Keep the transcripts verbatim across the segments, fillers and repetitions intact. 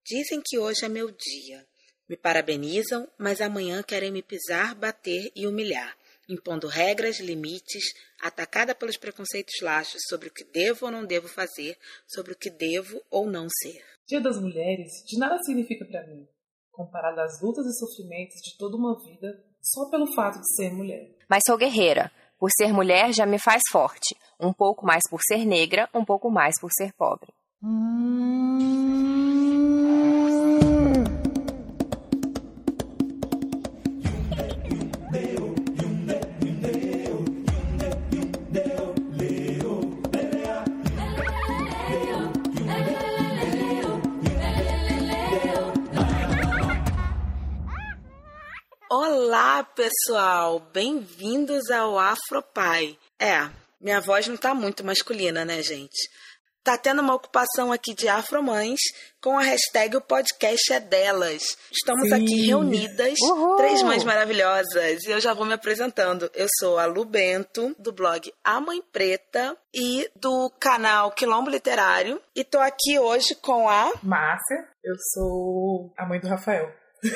Dizem que hoje é meu dia. Me parabenizam, mas amanhã querem me pisar, bater e humilhar, impondo regras, limites, atacada pelos preconceitos laxos sobre o que devo ou não devo fazer, sobre o que devo ou não ser. Dia das Mulheres de nada significa para mim, comparado às lutas e sofrimentos de toda uma vida só pelo fato de ser mulher. Mas sou guerreira. Por ser mulher já me faz forte. Um pouco mais por ser negra, um pouco mais por ser pobre. Olá, pessoal! Bem-vindos ao Afropai. É, minha voz não tá muito masculina, né, gente? Tá tendo uma ocupação aqui de afromães com a hashtag O Podcast é Delas. Estamos Sim. aqui reunidas, Uhul. três mães maravilhosas. E eu já vou me apresentando. Eu sou a Lu Bento, do blog A Mãe Preta e do canal Quilombo Literário. E tô aqui hoje com a... Márcia, eu sou a mãe do Rafael.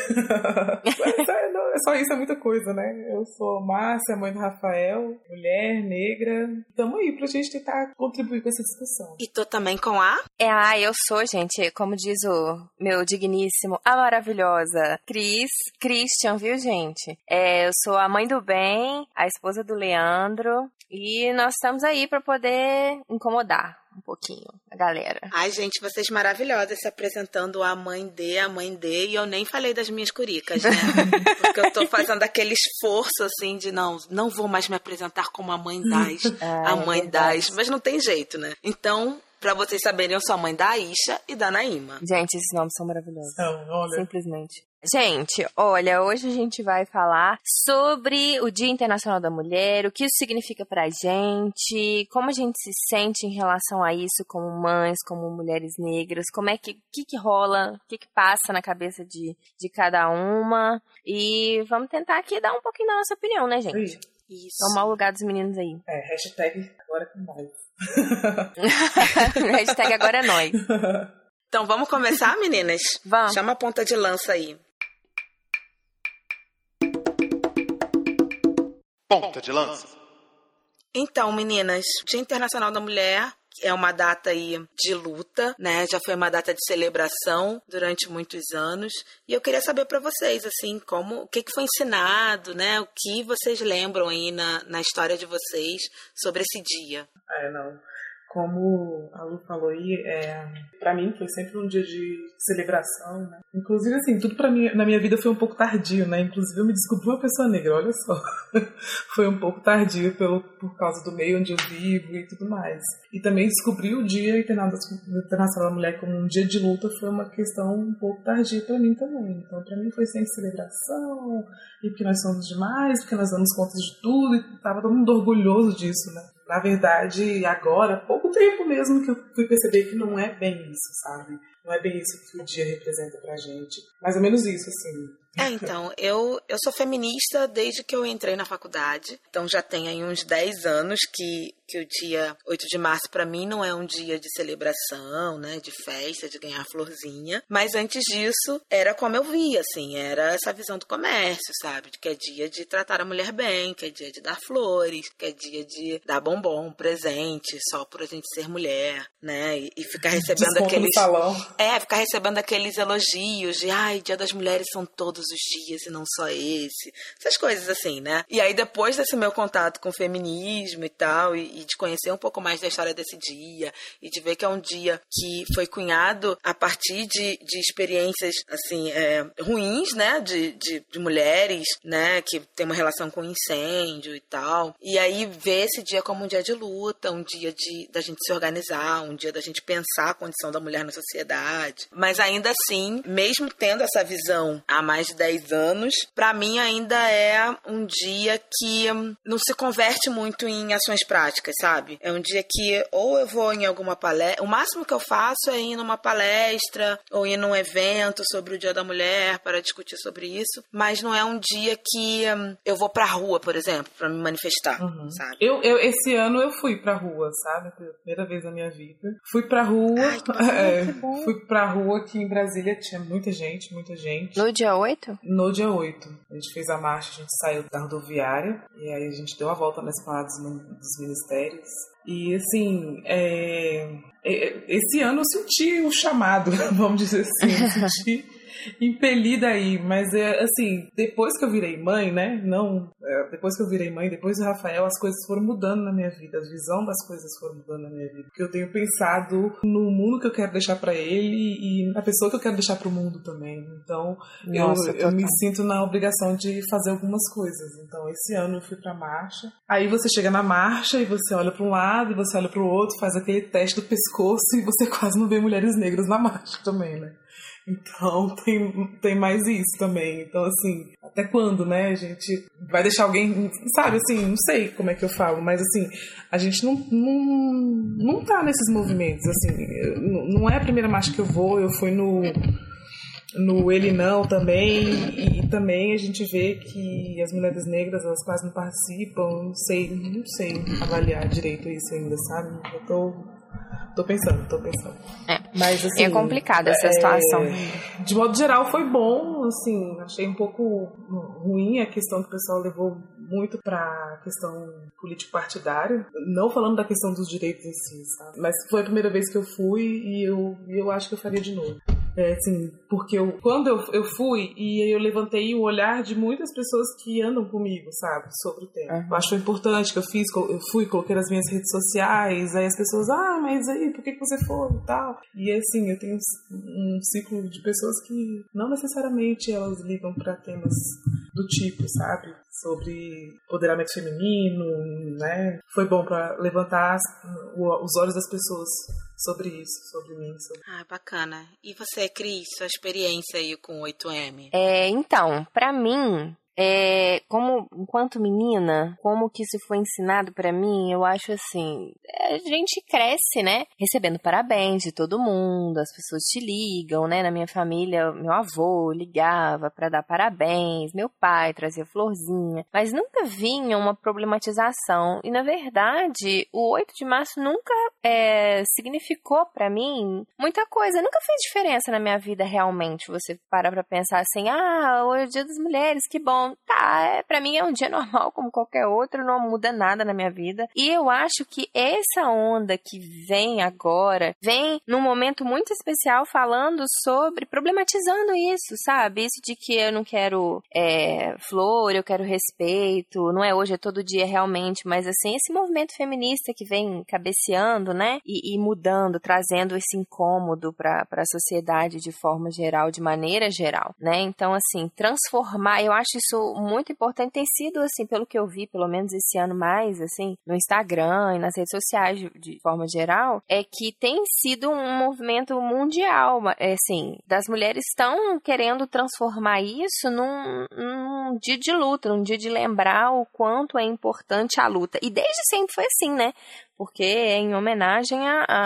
é, não, é só isso, é muita coisa, né? Eu sou Márcia, mãe do Rafael, mulher, negra. Tamo aí pra gente tentar contribuir com essa discussão. E tô também com a... É, ah, eu sou, gente, como diz o meu digníssimo, a maravilhosa Cris, Christian, viu, gente? É, eu sou a mãe do bem, a esposa do Leandro, e nós estamos aí pra poder incomodar um pouquinho a galera. Ai, gente, vocês maravilhosas se apresentando a mãe de, a mãe de, e eu nem falei das minhas curicas, né? Porque eu tô fazendo aquele esforço, assim, de não, não vou mais me apresentar como a mãe das, ah, a mãe é verdade. das, mas não tem jeito, né? Então, pra vocês saberem, eu sou a mãe da Aisha e da Naíma. Gente, esses nomes são maravilhosos. Então, olha... Simplesmente. Gente, olha, hoje a gente vai falar sobre o Dia Internacional da Mulher, o que isso significa pra gente, como a gente se sente em relação a isso como mães, como mulheres negras, como é que, que, que rola, o que, que passa na cabeça de, de cada uma, e vamos tentar aqui dar um pouquinho da nossa opinião, né, gente? Isso. Tomar o lugar dos meninos aí. É, hashtag agora com nós. Hashtag agora é nós. Então, vamos começar, meninas? Vamos. Chama a ponta de lança aí. Ponta de lança. Então, meninas, Dia Internacional da Mulher é uma data aí de luta, né? Já foi uma data de celebração durante muitos anos. E eu queria saber para vocês, assim, como, o que, que foi ensinado, né? O que vocês lembram aí na, na história de vocês sobre esse dia? É, não. Como a Lu falou aí, é, pra mim foi sempre um dia de celebração, né? Inclusive, assim, tudo pra mim, na minha vida foi um pouco tardio, né? Inclusive, eu me descobri uma pessoa negra, olha só. Foi um pouco tardio pelo, por causa do meio onde eu vivo e tudo mais. E também descobrir o Dia Internacional da Mulher como um dia de luta foi uma questão um pouco tardia pra mim também. Então, pra mim foi sempre celebração, e porque nós somos demais, porque nós damos conta de tudo, e tava todo mundo orgulhoso disso, né? Na verdade, agora, há pouco tempo mesmo que eu fui perceber que não é bem isso, sabe? Não é bem isso que o dia representa pra gente. Mais ou menos isso, assim. É, então, eu, eu sou feminista desde que eu entrei na faculdade. Então já tem aí uns dez anos que, que o dia oito de março pra mim não é um dia de celebração, né? De festa, de ganhar florzinha. Mas antes disso, era como eu via, assim. Era essa visão do comércio, sabe? De que é dia de tratar a mulher bem, que é dia de dar flores, que é dia de dar bombom, presente, só por a gente ser mulher, né? E, e ficar recebendo Desconto aqueles... no salão. É, ficar recebendo aqueles elogios de ai, Dia das Mulheres são todos os dias e não só esse. Essas coisas assim, né? E aí depois desse meu contato com o feminismo e tal, e, e de conhecer um pouco mais da história desse dia, e de ver que é um dia que foi cunhado a partir de, de experiências, assim, é, ruins, né? De, de, de mulheres, né? Que tem uma relação com incêndio e tal. E aí ver esse dia como um dia de luta, um dia de, da gente se organizar, um dia da gente pensar a condição da mulher na sociedade. Mas ainda assim, mesmo tendo essa visão a mais de dez anos, pra mim ainda é um dia que não se converte muito em ações práticas, sabe? É um dia que ou eu vou em alguma palestra, o máximo que eu faço é ir numa palestra ou ir num evento sobre o Dia da Mulher para discutir sobre isso, mas não é um dia que eu vou pra rua, por exemplo, pra me manifestar, uhum. sabe? Eu, eu, esse ano eu fui pra rua, sabe? Pela primeira vez na minha vida. Fui pra rua, Ai, que bom, é, que bom. Fui pra rua aqui em Brasília, tinha muita gente, muita gente. No dia oito? No dia oito. A gente fez a marcha, a gente saiu da rodoviária e aí a gente deu a volta na esplanada dos ministérios. E assim, é, é, esse ano eu senti o chamado, vamos dizer assim, eu senti impelida aí, mas é assim, depois que eu virei mãe, né, não, é, depois que eu virei mãe, depois do Rafael, as coisas foram mudando na minha vida, a visão das coisas foram mudando na minha vida, porque eu tenho pensado no mundo que eu quero deixar pra ele e na pessoa que eu quero deixar pro mundo também, então Nossa, eu, eu me sinto na obrigação de fazer algumas coisas, então esse ano eu fui pra marcha, aí você chega na marcha e você olha pra um lado e você olha pro outro, faz aquele teste do pescoço e você quase não vê mulheres negras na marcha também, né? Então, tem, tem mais isso também. Então, assim, até quando, né? A gente vai deixar alguém... Sabe, assim, não sei como é que eu falo, mas, assim, a gente não, não, não tá nesses movimentos, assim. Eu, não é a primeira marcha que eu vou, eu fui no... No Ele Não também, e, e também a gente vê que as mulheres negras, elas quase não participam, não sei, não sei avaliar direito isso ainda, sabe? Eu tô... Tô pensando, tô pensando. É, Mas, assim, é complicada essa situação. É, de modo geral foi bom, assim, achei um pouco ruim a questão que o pessoal levou muito pra questão político-partidária, não falando da questão dos direitos em si, sabe? Mas foi a primeira vez que eu fui e eu, eu acho que eu faria de novo. É, assim, porque eu, quando eu, eu fui e eu levantei o olhar de muitas pessoas que andam comigo, sabe, sobre o tema. Uhum. Eu acho importante que eu fiz, eu fui, coloquei nas minhas redes sociais, aí as pessoas, ah, mas aí, por que que você foi e tal? E assim, eu tenho um ciclo de pessoas que não necessariamente elas ligam para temas do tipo, sabe? Sobre empoderamento feminino, né? Foi bom para levantar os olhos das pessoas sobre isso, sobre mim. Sobre... Ah, bacana. E você, Cris, sua experiência aí com o oito eme? É, então, pra mim, é, como, enquanto menina, como que isso foi ensinado pra mim, eu acho assim, a gente cresce, né, recebendo parabéns de todo mundo, as pessoas te ligam, né, na minha família, meu avô ligava pra dar parabéns, meu pai trazia florzinha, mas nunca vinha uma problematização, e na verdade, o oito de março nunca é, significou pra mim muita coisa, nunca fez diferença na minha vida realmente, você para pra pensar assim, ah, hoje é o Dia das Mulheres, que bom. Tá, é, pra mim é um dia normal como qualquer outro, não muda nada na minha vida. E eu acho que essa onda que vem agora, vem num momento muito especial falando sobre, problematizando isso, sabe? Isso de que eu não quero é, flor, eu quero respeito, não é hoje, é todo dia realmente, mas assim, esse movimento feminista que vem cabeceando, né? E, e mudando, trazendo esse incômodo pra, pra sociedade de forma geral, de maneira geral, né? Então, assim, transformar, eu acho isso muito importante, tem sido assim, pelo que eu vi, pelo menos esse ano mais, assim, no Instagram e nas redes sociais de, de forma geral, é que tem sido um movimento mundial, assim, das mulheres estão querendo transformar isso num, num dia de luta, num dia de lembrar o quanto é importante a luta, e desde sempre foi assim, né, porque é em homenagem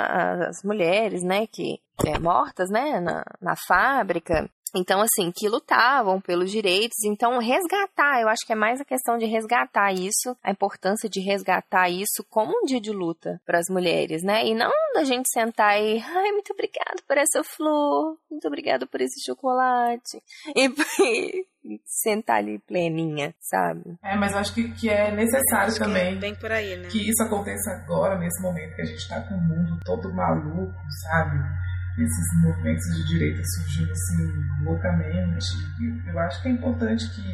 às mulheres, né, que é, mortas, né, na, na fábrica. Então, assim, que lutavam pelos direitos. Então, resgatar, eu acho que é mais a questão de resgatar isso, a importância de resgatar isso como um dia de luta para as mulheres, né? E não da gente sentar e, ai, muito obrigado por essa flor, muito obrigado por esse chocolate. E, e sentar ali pleninha, sabe? É, mas eu acho que, que é necessário acho também que, é bem por aí, né? que isso aconteça agora, nesse momento que a gente tá com o mundo todo maluco, sabe? Esses movimentos de direita surgindo assim loucamente. Eu acho que é importante que,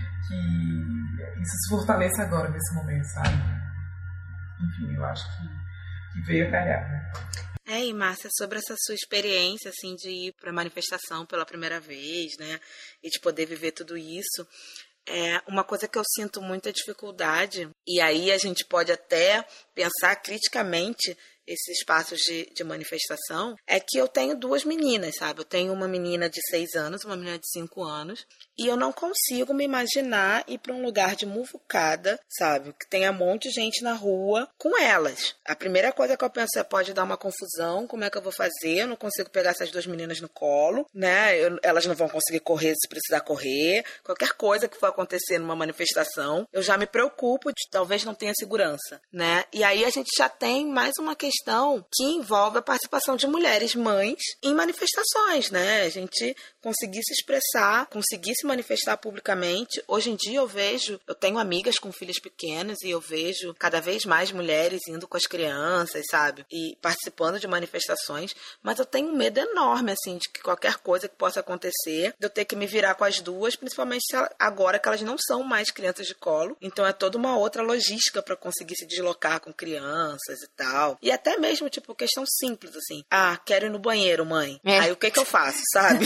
que isso se fortaleça agora nesse momento, sabe? Enfim, eu acho que, que veio a calhar, né? É, e Márcia, sobre essa sua experiência, assim, de ir para manifestação pela primeira vez, né, e de poder viver tudo isso, é uma coisa que eu sinto muita dificuldade, e aí a gente pode até pensar criticamente esses espaços de, de manifestação, é que eu tenho duas meninas, sabe? Eu tenho uma menina de seis anos, uma menina de cinco anos, e eu não consigo me imaginar ir para um lugar de muvucada, sabe? Que tenha um monte de gente na rua com elas. A primeira coisa que eu penso é, pode dar uma confusão, como é que eu vou fazer? Eu não consigo pegar essas duas meninas no colo, né? Eu, elas não vão conseguir correr se precisar correr. Qualquer coisa que for acontecer numa manifestação, eu já me preocupo de talvez não tenha segurança, né? E aí a gente já tem mais uma questão que envolve a participação de mulheres mães em manifestações, né? A gente conseguir se expressar, conseguir se manifestar publicamente. Hoje em dia eu vejo, eu tenho amigas com filhos pequenos e eu vejo cada vez mais mulheres indo com as crianças, sabe? E participando de manifestações, mas eu tenho um medo enorme, assim, de que qualquer coisa que possa acontecer, de eu ter que me virar com as duas, principalmente agora que elas não são mais crianças de colo, então é toda uma outra logística para conseguir se deslocar com crianças e tal. E até mesmo, tipo, questão simples, assim, ah, quero ir no banheiro, mãe. É. Aí o que que eu faço, sabe?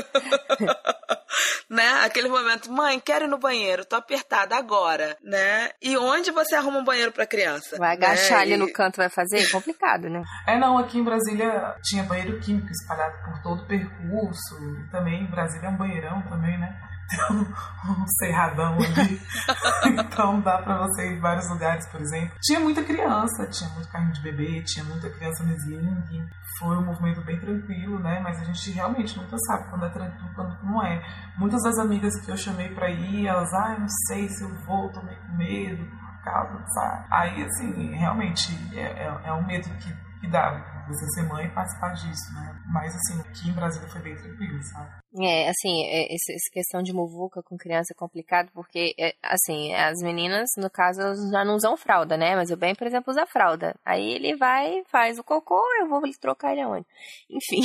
Né? Aquele momento, mãe, quero ir no banheiro, tô apertada agora, né? E onde você arruma um banheiro pra criança? Vai agachar né? ali e... no canto, vai fazer? É complicado, né? É, não, aqui em Brasília tinha banheiro químico espalhado por todo o percurso, e também em Brasília é um banheirão também, né? Tem um cerradão ali. Então dá pra você ir em vários lugares, por exemplo. Tinha muita criança, tinha muito carrinho de bebê, tinha muita criança no sling. Foi um movimento bem tranquilo, né? Mas a gente realmente nunca sabe quando é tranquilo e quando não é. Muitas das amigas que eu chamei pra ir, elas, ah, não sei se eu vou, tô meio com medo, por causa, sabe? Aí, assim, realmente é, é, é um medo que, que dá você ser mãe e participar disso, né? Mas, assim, aqui em Brasília foi bem tranquilo, sabe? É, assim, é, essa questão de muvuca com criança é complicado porque, é, assim, as meninas, no caso, elas já não usam fralda, né? Mas o Ben, por exemplo, usa fralda. Aí ele vai, faz o cocô, eu vou trocar ele aonde? Enfim.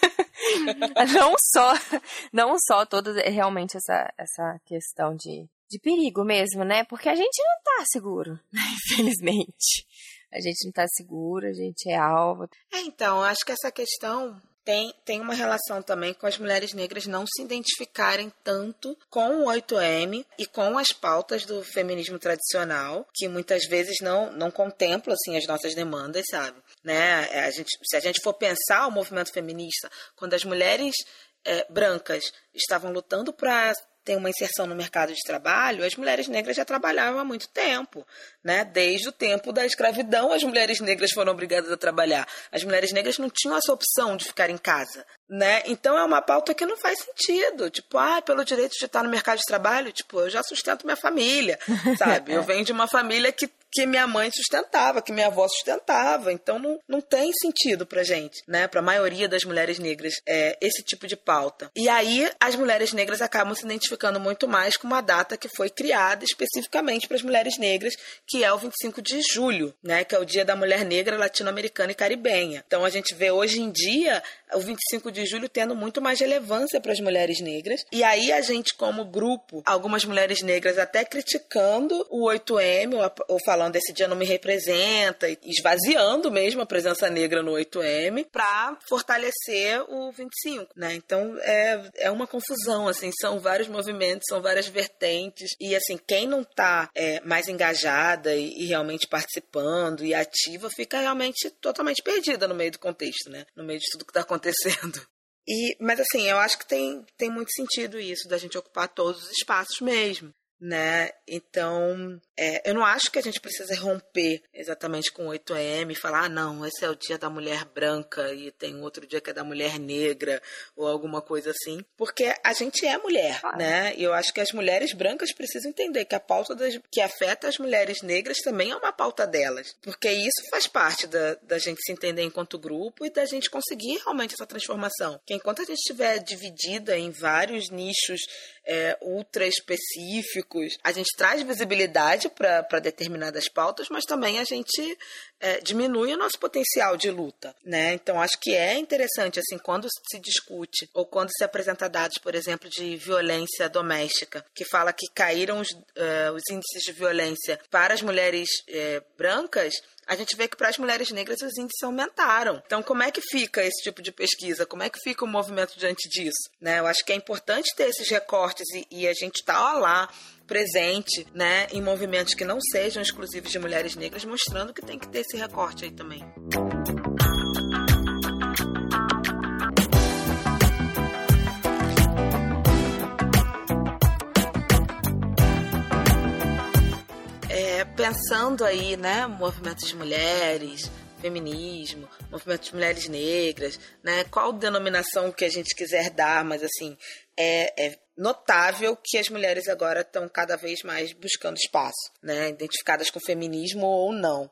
não só, não só toda realmente essa, essa questão de, de perigo mesmo, né? Porque a gente não tá seguro, infelizmente. A gente não tá seguro, a gente é alvo. É, então, acho que essa questão tem, tem uma relação também com as mulheres negras não se identificarem tanto com o oito eme e com as pautas do feminismo tradicional, que muitas vezes não, não contemplam assim, as nossas demandas, sabe? Né? A gente, se a gente for pensar o movimento feminista, quando as mulheres é, brancas estavam lutando para ter uma inserção no mercado de trabalho, as mulheres negras já trabalhavam há muito tempo, né? Desde o tempo da escravidão, as mulheres negras foram obrigadas a trabalhar. As mulheres negras não tinham essa opção de ficar em casa, né? Então é uma pauta que não faz sentido. Tipo, ah, pelo direito de estar no mercado de trabalho, tipo, eu já sustento minha família, sabe? Eu venho de uma família que que minha mãe sustentava, que minha avó sustentava. Então não, não tem sentido pra gente, né? Pra maioria das mulheres negras, é, esse tipo de pauta. E aí as mulheres negras acabam se identificando muito mais com uma data que foi criada especificamente para as mulheres negras, que é o vinte e cinco de julho, né? Que é o Dia da Mulher Negra Latino-Americana e Caribenha. Então a gente vê hoje em dia o vinte e cinco de julho tendo muito mais relevância para as mulheres negras. E aí a gente, como grupo, algumas mulheres negras até criticando o oito eme, ou, ou falando desse dia não me representa, esvaziando mesmo a presença negra no oito eme, para fortalecer o vinte e cinco, né? Então é, é uma confusão, assim, são vários movimentos, são várias vertentes, e assim, quem não tá é, mais engajada e, e realmente participando e ativa, fica realmente totalmente perdida no meio do contexto, né? No meio de tudo que tá acontecendo. E, mas assim, eu acho que tem, tem muito sentido isso, da gente ocupar todos os espaços mesmo, né? Então, é, eu não acho que a gente precisa romper exatamente com o oito eme e falar, ah, não, esse é o dia da mulher branca e tem outro dia que é da mulher negra ou alguma coisa assim, porque a gente é mulher, ah. né? E eu acho que as mulheres brancas precisam entender que a pauta das, que afeta as mulheres negras também é uma pauta delas, porque isso faz parte da, da gente se entender enquanto grupo e da gente conseguir realmente essa transformação. Que enquanto a gente estiver dividida em vários nichos é, ultra específicos, a gente traz visibilidade para determinadas pautas, mas também a gente é, diminui o nosso potencial de luta, né? Então, acho que é interessante, assim, quando se discute ou quando se apresenta dados, por exemplo, de violência doméstica, que fala que caíram os, uh, os índices de violência para as mulheres uh, brancas, a gente vê que para as mulheres negras os índices aumentaram. Então, como é que fica esse tipo de pesquisa? Como é que fica o movimento diante disso? Né? Eu acho que é importante ter esses recortes e, e a gente tá lá presente, né, em movimentos que não sejam exclusivos de mulheres negras, mostrando que tem que ter esse recorte aí também. É, pensando aí, né, movimentos de mulheres, feminismo, movimento de mulheres negras, né, qual denominação que a gente quiser dar, mas assim, é, é notável que as mulheres agora estão cada vez mais buscando espaço, né, identificadas com feminismo ou não.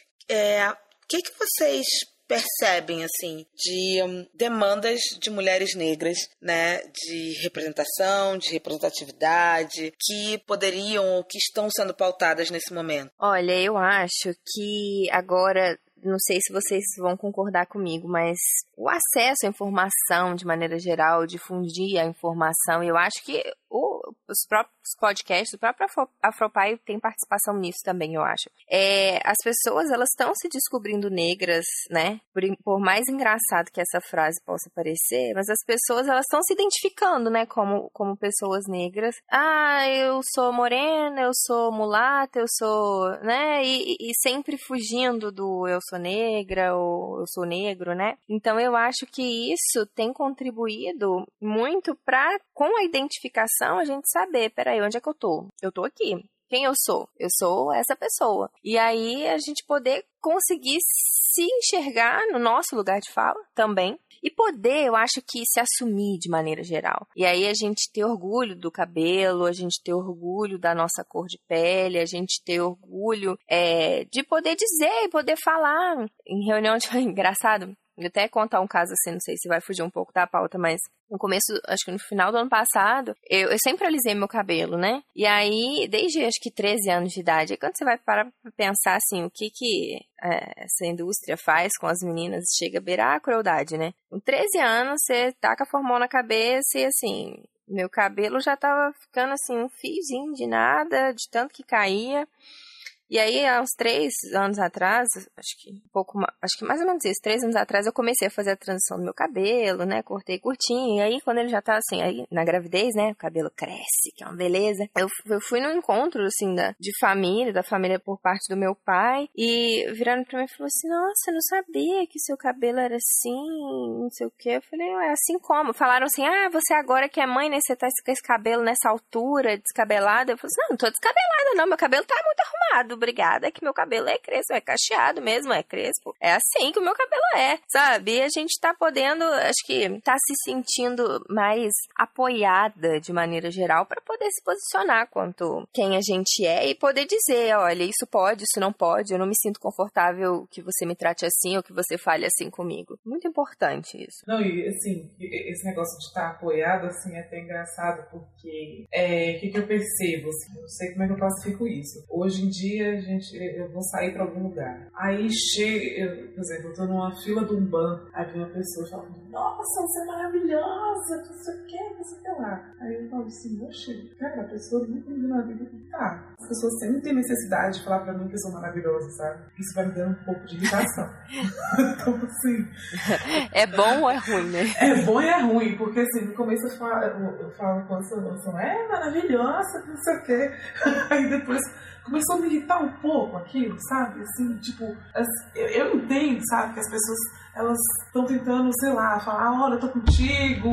É, o que, que vocês percebem, assim, de um, demandas de mulheres negras, né, de representação, de representatividade, que poderiam ou que estão sendo pautadas nesse momento? Olha, eu acho que agora, não sei se vocês vão concordar comigo, mas o acesso à informação, de maneira geral, difundir a informação, eu acho que o, os próprios podcasts, o próprio Afro, Afropai tem participação nisso também, eu acho. É, as pessoas, elas estão se descobrindo negras, né? Por, por mais engraçado que essa frase possa parecer, mas as pessoas, elas estão se identificando, né? Como, como pessoas negras. Ah, eu sou morena, eu sou mulata, eu sou, né? E, e sempre fugindo do eu sou negra ou eu sou negro, né? Então, eu acho que isso tem contribuído muito para, com a identificação, a gente saber, peraí, onde é que eu tô? Eu tô aqui. Quem eu sou? Eu sou essa pessoa. E aí a gente poder conseguir se enxergar no nosso lugar de fala também. E poder, eu acho que se assumir de maneira geral. E aí a gente ter orgulho do cabelo, a gente ter orgulho da nossa cor de pele, a gente ter orgulho é, de poder dizer e poder falar. Em reunião de... Engraçado, vou até contar um caso assim, não sei se vai fugir um pouco da pauta, mas no começo, acho que no final do ano passado, eu, eu sempre alisei meu cabelo, né? E aí, desde acho que treze anos de idade, aí quando você vai parar pra pensar assim, o que que é, essa indústria faz com as meninas, chega a beirar a crueldade, né? Com treze anos, você taca formol na cabeça e assim, meu cabelo já tava ficando assim, um fiozinho de nada, de tanto que caía. E aí, há uns três anos atrás, acho que um pouco, acho que mais ou menos isso, três anos atrás, eu comecei a fazer a transição do meu cabelo, né? Cortei curtinho. E aí, quando ele já tá assim, aí na gravidez, né? O cabelo cresce, que é uma beleza. Eu, eu fui num encontro, assim, da, de família, da família por parte do meu pai. E viraram pra mim e falou assim: nossa, eu não sabia que seu cabelo era assim, não sei o quê. Eu falei, é assim como? Falaram assim: ah, você agora que é mãe, né? Você tá com esse cabelo nessa altura, descabelada. Eu falei assim: não, não tô descabelada, não. Meu cabelo tá muito arrumado. Obrigada, é que meu cabelo é crespo, é cacheado mesmo, é crespo. É assim que o meu cabelo é, sabe? E a gente tá podendo, acho que tá se sentindo mais apoiada de maneira geral para poder se posicionar quanto quem a gente é e poder dizer, olha, isso pode, isso não pode, eu não me sinto confortável que você me trate assim ou que você fale assim comigo. Muito importante isso. Não, e assim, esse negócio de estar apoiado, assim, é até engraçado porque é, o que, que eu percebo? Assim, eu não sei como é que eu classifico isso. Hoje em dia, gente, eu vou sair pra algum lugar. Aí chega, eu, por exemplo, eu tô numa fila de um banco, aí vem uma pessoa falando, nossa, você é maravilhosa, não sei o que, não sei o que lá. Aí eu falo assim, oxe, cara, a pessoa nunca me viu na vida. Tá, as pessoas sempre têm necessidade de falar pra mim que eu sou maravilhosa, sabe? Isso vai me dando um pouco de irritação. Então, assim... É bom ou é ruim, né? É bom e é ruim, porque assim, no começo eu falo, eu, eu falo com a sua, é maravilhosa, não sei o que. Aí depois... começou a me irritar um pouco aquilo, sabe? Assim, tipo, eu, eu entendo, sabe? Que as pessoas, elas estão tentando, sei lá, falar, olha, eu tô contigo,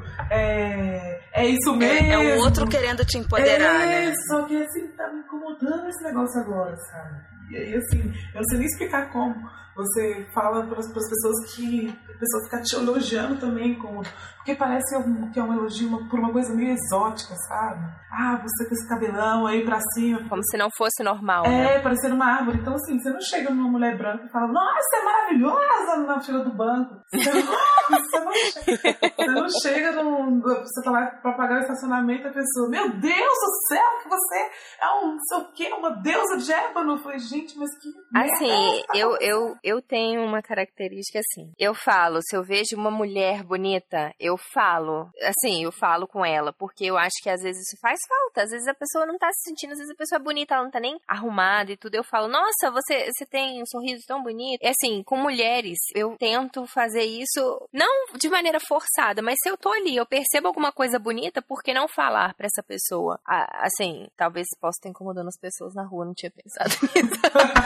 é, é isso mesmo. É, é o outro querendo te empoderar, é, né? Só que, assim, tá me incomodando esse negócio agora, sabe? E aí, assim, eu não sei nem explicar como. Você fala para as pessoas que a pessoa fica te elogiando também, como, porque parece que é um elogio por uma coisa meio exótica, sabe? Ah, você com esse cabelão aí pra cima. Como se não fosse normal, é, né? É, parecendo uma árvore. Então, assim, você não chega numa mulher branca e fala, nossa, você é maravilhosa na fila do banco. Você não, você não chega, você não chega num, você tá lá pra pagar o estacionamento e a pessoa, meu Deus do céu, que você é um, não sei o quê, uma deusa de ébano. Eu falei, gente, mas que assim, merda, eu, eu, eu tenho uma característica assim. Eu falo, se eu vejo uma mulher bonita, eu falo. Assim, eu falo com ela, porque eu acho que às vezes isso faz falta. Às vezes a pessoa não tá se sentindo, às vezes a pessoa é bonita, ela não tá nem arrumada e tudo. Eu falo, nossa, você, você tem um sorriso tão bonito. É assim, com mulheres, eu tento fazer isso, não de maneira forçada, mas se eu tô ali, eu percebo alguma coisa bonita, por que não falar pra essa pessoa? Ah, assim, talvez possa estar incomodando as pessoas na rua, não tinha pensado nisso.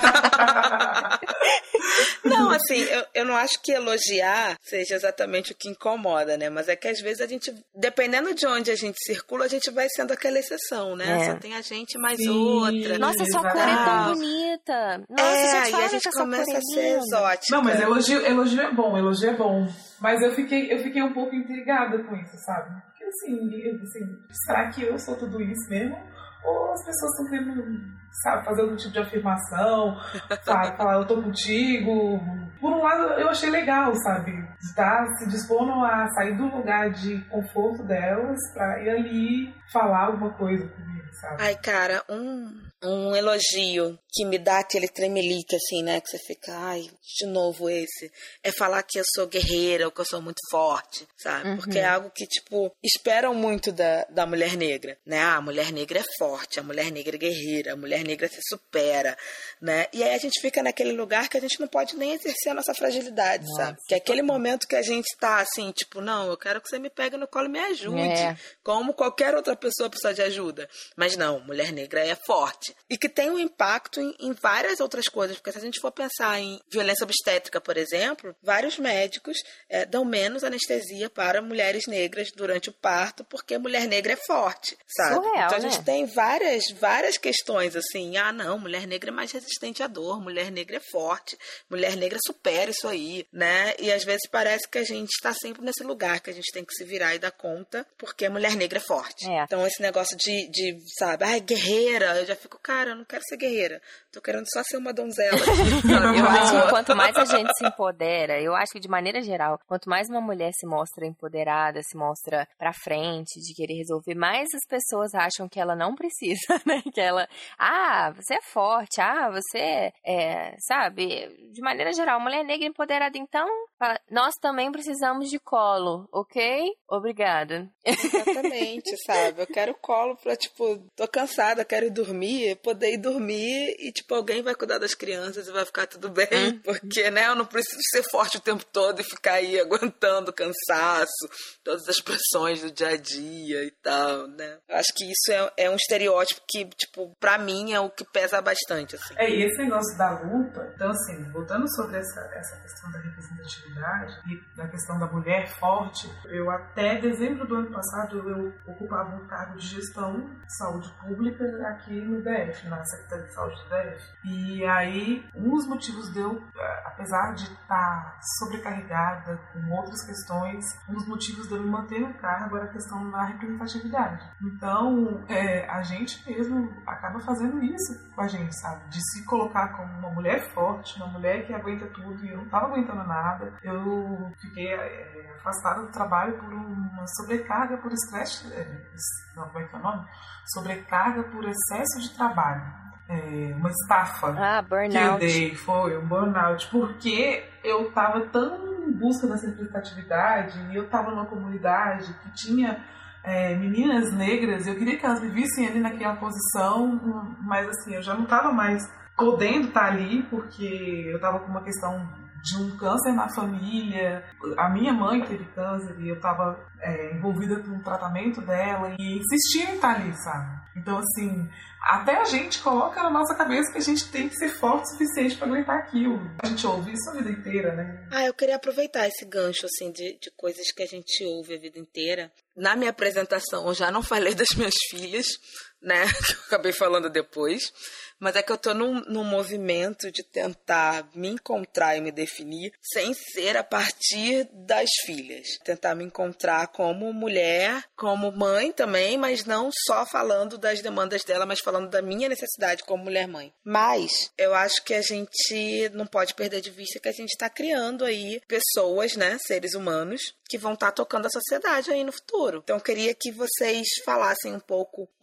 Não, assim, eu, eu não acho que elogiar seja exatamente o que incomoda, né? Mas é que às vezes a gente, dependendo de onde a gente circula, a gente vai sendo aquela exceção, né? É. Só tem a gente mais Sim, outra. Nossa, sua cor é tão bonita. Nossa, é, e a gente começa a ser exótica. Não, mas elogio, elogio é bom, elogio é bom. Mas eu fiquei, eu fiquei um pouco intrigada com isso, sabe? Porque assim, assim, será que eu sou tudo isso mesmo? Ou as pessoas estão querendo, sabe, fazer algum tipo de afirmação, sabe, falar eu tô contigo. Por um lado, eu achei legal, sabe, estar se dispondo a sair do lugar de conforto delas pra ir ali falar alguma coisa comigo, sabe? Ai, cara, um, um elogio que me dá aquele tremelique, assim, né, que você fica, ai, de novo esse, é falar que eu sou guerreira ou que eu sou muito forte, sabe? Uhum. Porque é algo que, tipo, esperam muito da, da mulher negra, né? Ah, a mulher negra é forte, a mulher negra é guerreira, a mulher negra se supera, né? E aí a gente fica naquele lugar que a gente não pode nem exercer a nossa fragilidade, Nossa, sabe? Que é aquele momento que a gente tá assim, tipo, não, eu quero que você me pegue no colo e me ajude, é. como qualquer outra pessoa precisa de ajuda. Mas não, mulher negra é forte. E que tem um impacto em, em várias outras coisas, porque se a gente for pensar em violência obstétrica, por exemplo, vários médicos é, dão menos anestesia para mulheres negras durante o parto, porque mulher negra é forte, sabe? Surreal, então a gente né? tem várias, várias questões assim, ah não, mulher negra é mais resistente à dor, mulher negra é forte, mulher negra supera isso aí, né? E às vezes parece que a gente está sempre nesse lugar que a gente tem que se virar e dar conta, porque mulher negra é forte. É. Então esse negócio de, de sabe, ah, guerreira, eu já fico, cara, eu não quero ser guerreira, tô querendo só ser uma donzela. Eu acho que quanto mais a gente se empodera, eu acho que de maneira geral, quanto mais uma mulher se mostra empoderada, se mostra pra frente, de querer resolver, mais as pessoas acham que ela não precisa, né? Que ela, ah, você é forte, ah, você é, sabe? De maneira geral, mulher negra empoderada, então, nós também precisamos de colo, ok? Obrigada. Exatamente, sabe? Eu quero colo pra, tipo, tô cansada, quero ir dormir, poder ir dormir e, tipo, alguém vai cuidar das crianças e vai ficar tudo bem, hum. porque, né, eu não preciso ser forte o tempo todo e ficar aí aguentando cansaço, todas as pressões do dia a dia e tal, né? Eu acho que isso é, é um estereótipo que, tipo, pra mim é o que pesa bastante, assim. É, e esse negócio da luta, então, assim, voltando sobre essa, essa questão da representatividade e da questão da mulher forte, eu até dezembro do ano passado eu ocupava um cargo de gestão de saúde pública aqui no D F, na Secretaria de Saúde do D F. E aí, um dos motivos de eu, apesar de estar sobrecarregada com outras questões, um dos motivos de eu me manter no cargo era a questão da representatividade. Então, é, a gente mesmo acaba fazendo isso com a gente, sabe? De se colocar como uma mulher forte, uma mulher que aguenta tudo, e eu não estava aguentando nada. Eu fiquei é, afastada do trabalho por uma sobrecarga por estresse, é, não, como é que é o nome? Sobrecarga por excesso de trabalho. É, uma estafa ah, burnout. que eu dei, foi um burnout, porque eu estava tão em busca dessa representatividade e eu estava numa comunidade que tinha é, meninas negras, eu queria que elas me vissem ali naquela posição, mas assim, eu já não estava mais podendo estar ali, porque eu estava com uma questão de um câncer na família, a minha mãe teve câncer e eu estava é, envolvida com o tratamento dela e insistia em estar ali, sabe? Então, assim, até a gente coloca na nossa cabeça que a gente tem que ser forte o suficiente para aguentar aquilo. A gente ouve isso a vida inteira, né? Ah, eu queria aproveitar esse gancho, assim, de, de coisas que a gente ouve a vida inteira. Na minha apresentação, eu já não falei das minhas filhas, né? Que eu acabei falando depois. Mas é que eu tô num, num movimento de tentar me encontrar e me definir sem ser a partir das filhas. Tentar me encontrar como mulher, como mãe também, mas não só falando das demandas dela, mas falando da minha necessidade como mulher-mãe. Mas eu acho que a gente não pode perder de vista que a gente tá criando aí pessoas, né, seres humanos, que vão estar tocando a sociedade aí no futuro. Então eu queria que vocês falassem um pouco o que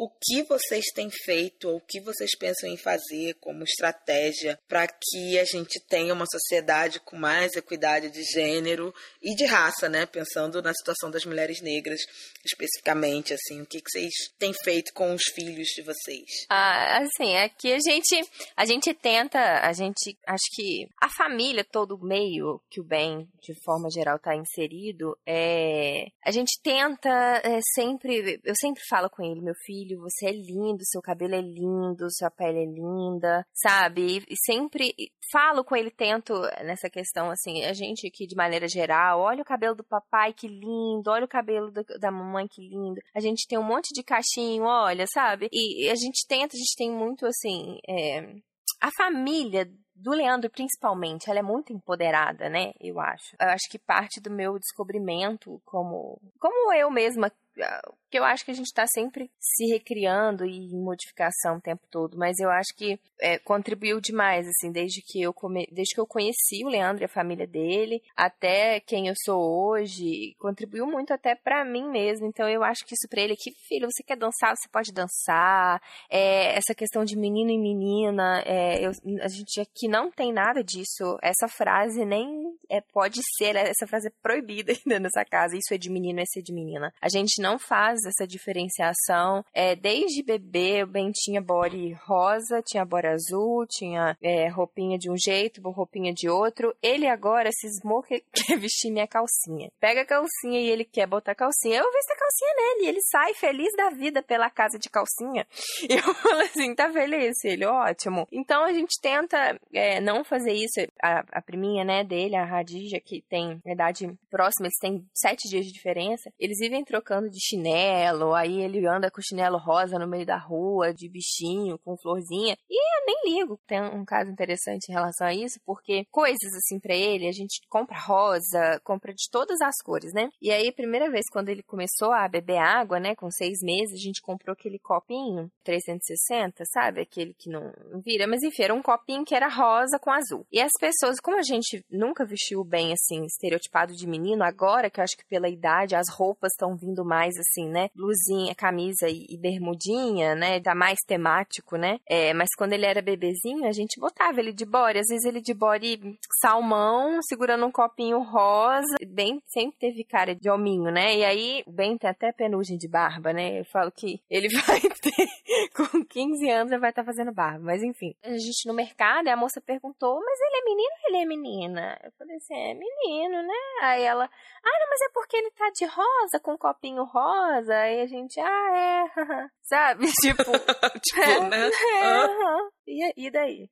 vocês têm feito ou o que vocês pensam em fazer como estratégia para que a gente tenha uma sociedade com mais equidade de gênero e de raça, né? Pensando na situação das mulheres negras especificamente, assim, o que, que vocês têm feito com os filhos de vocês? Ah, assim, aqui a gente, a gente tenta, a gente, acho que a família, todo o meio que o bem, de forma geral, está inserido, é, a gente tenta é, sempre, eu sempre falo com ele, meu filho, você é lindo, seu cabelo é lindo, sua pele é linda, sabe? E, e sempre falo com ele, tento nessa questão, assim, a gente aqui de maneira geral, olha o cabelo do papai, que lindo, olha o cabelo do, da mamãe, que lindo. A gente tem um monte de cachinho, olha, sabe? E, e a gente tenta, a gente tem muito, assim, é, a família do Leandro, principalmente, ela é muito empoderada, né? Eu acho. Eu acho que parte do meu descobrimento como, como eu mesma, que eu acho que a gente está sempre se recriando e em modificação o tempo todo, mas eu acho que é, contribuiu demais, assim, desde que, eu come... desde que eu conheci o Leandro e a família dele, até quem eu sou hoje, contribuiu muito até para mim mesmo. Então eu acho que isso para ele aqui, filho, você quer dançar, você pode dançar, é, essa questão de menino e menina, é, eu, a gente aqui não tem nada disso, essa frase nem é, pode ser, essa frase é proibida ainda nessa casa, isso é de menino, esse é de menina. A gente não faz essa diferenciação. É, desde bebê, o Ben tinha body rosa, tinha body azul, tinha é, roupinha de um jeito, roupinha de outro. Ele agora cismou que quer vestir minha calcinha. Pega a calcinha e ele quer botar a calcinha. Eu visto a calcinha nele. Ele sai feliz da vida pela casa de calcinha. E eu falo assim, tá feliz? Ele, ótimo. Então a gente tenta é, não fazer isso. A, a priminha, né, dele, a Radija, que tem idade próxima, eles têm sete dias de diferença. Eles vivem trocando de chinelo, aí ele anda com chinelo rosa no meio da rua, de bichinho, com florzinha, e eu nem ligo. Tem um caso interessante em relação a isso, porque coisas assim pra ele, a gente compra rosa, compra de todas as cores, né? E aí, a primeira vez quando ele começou a beber água, né, com seis meses, a gente comprou aquele copinho trezentos e sessenta, sabe? Aquele que não vira, mas enfim, era um copinho que era rosa com azul. E as pessoas, como a gente nunca vestiu bem, assim, estereotipado de menino, agora que eu acho que pela idade as roupas estão vindo mais assim, né, blusinha, camisa e, e bermudinha, né, tá mais temático, né, é, mas quando ele era bebezinho, a gente botava ele de body, às vezes ele de body salmão, segurando um copinho rosa, bem, sempre teve cara de hominho, né, e aí, bem, tem até penugem de barba, né, eu falo que ele vai ter, com quinze anos, ele vai estar tá fazendo barba, mas enfim, a gente no mercado, e a moça perguntou, mas ele é menino ou ele é menina? Eu falei assim, é menino, né, aí ela, ah, não, mas é porque ele tá de rosa, com um copinho rosa, aí a gente, ah, é, sabe, tipo, tipo, é, né? É, uhum. e, e daí?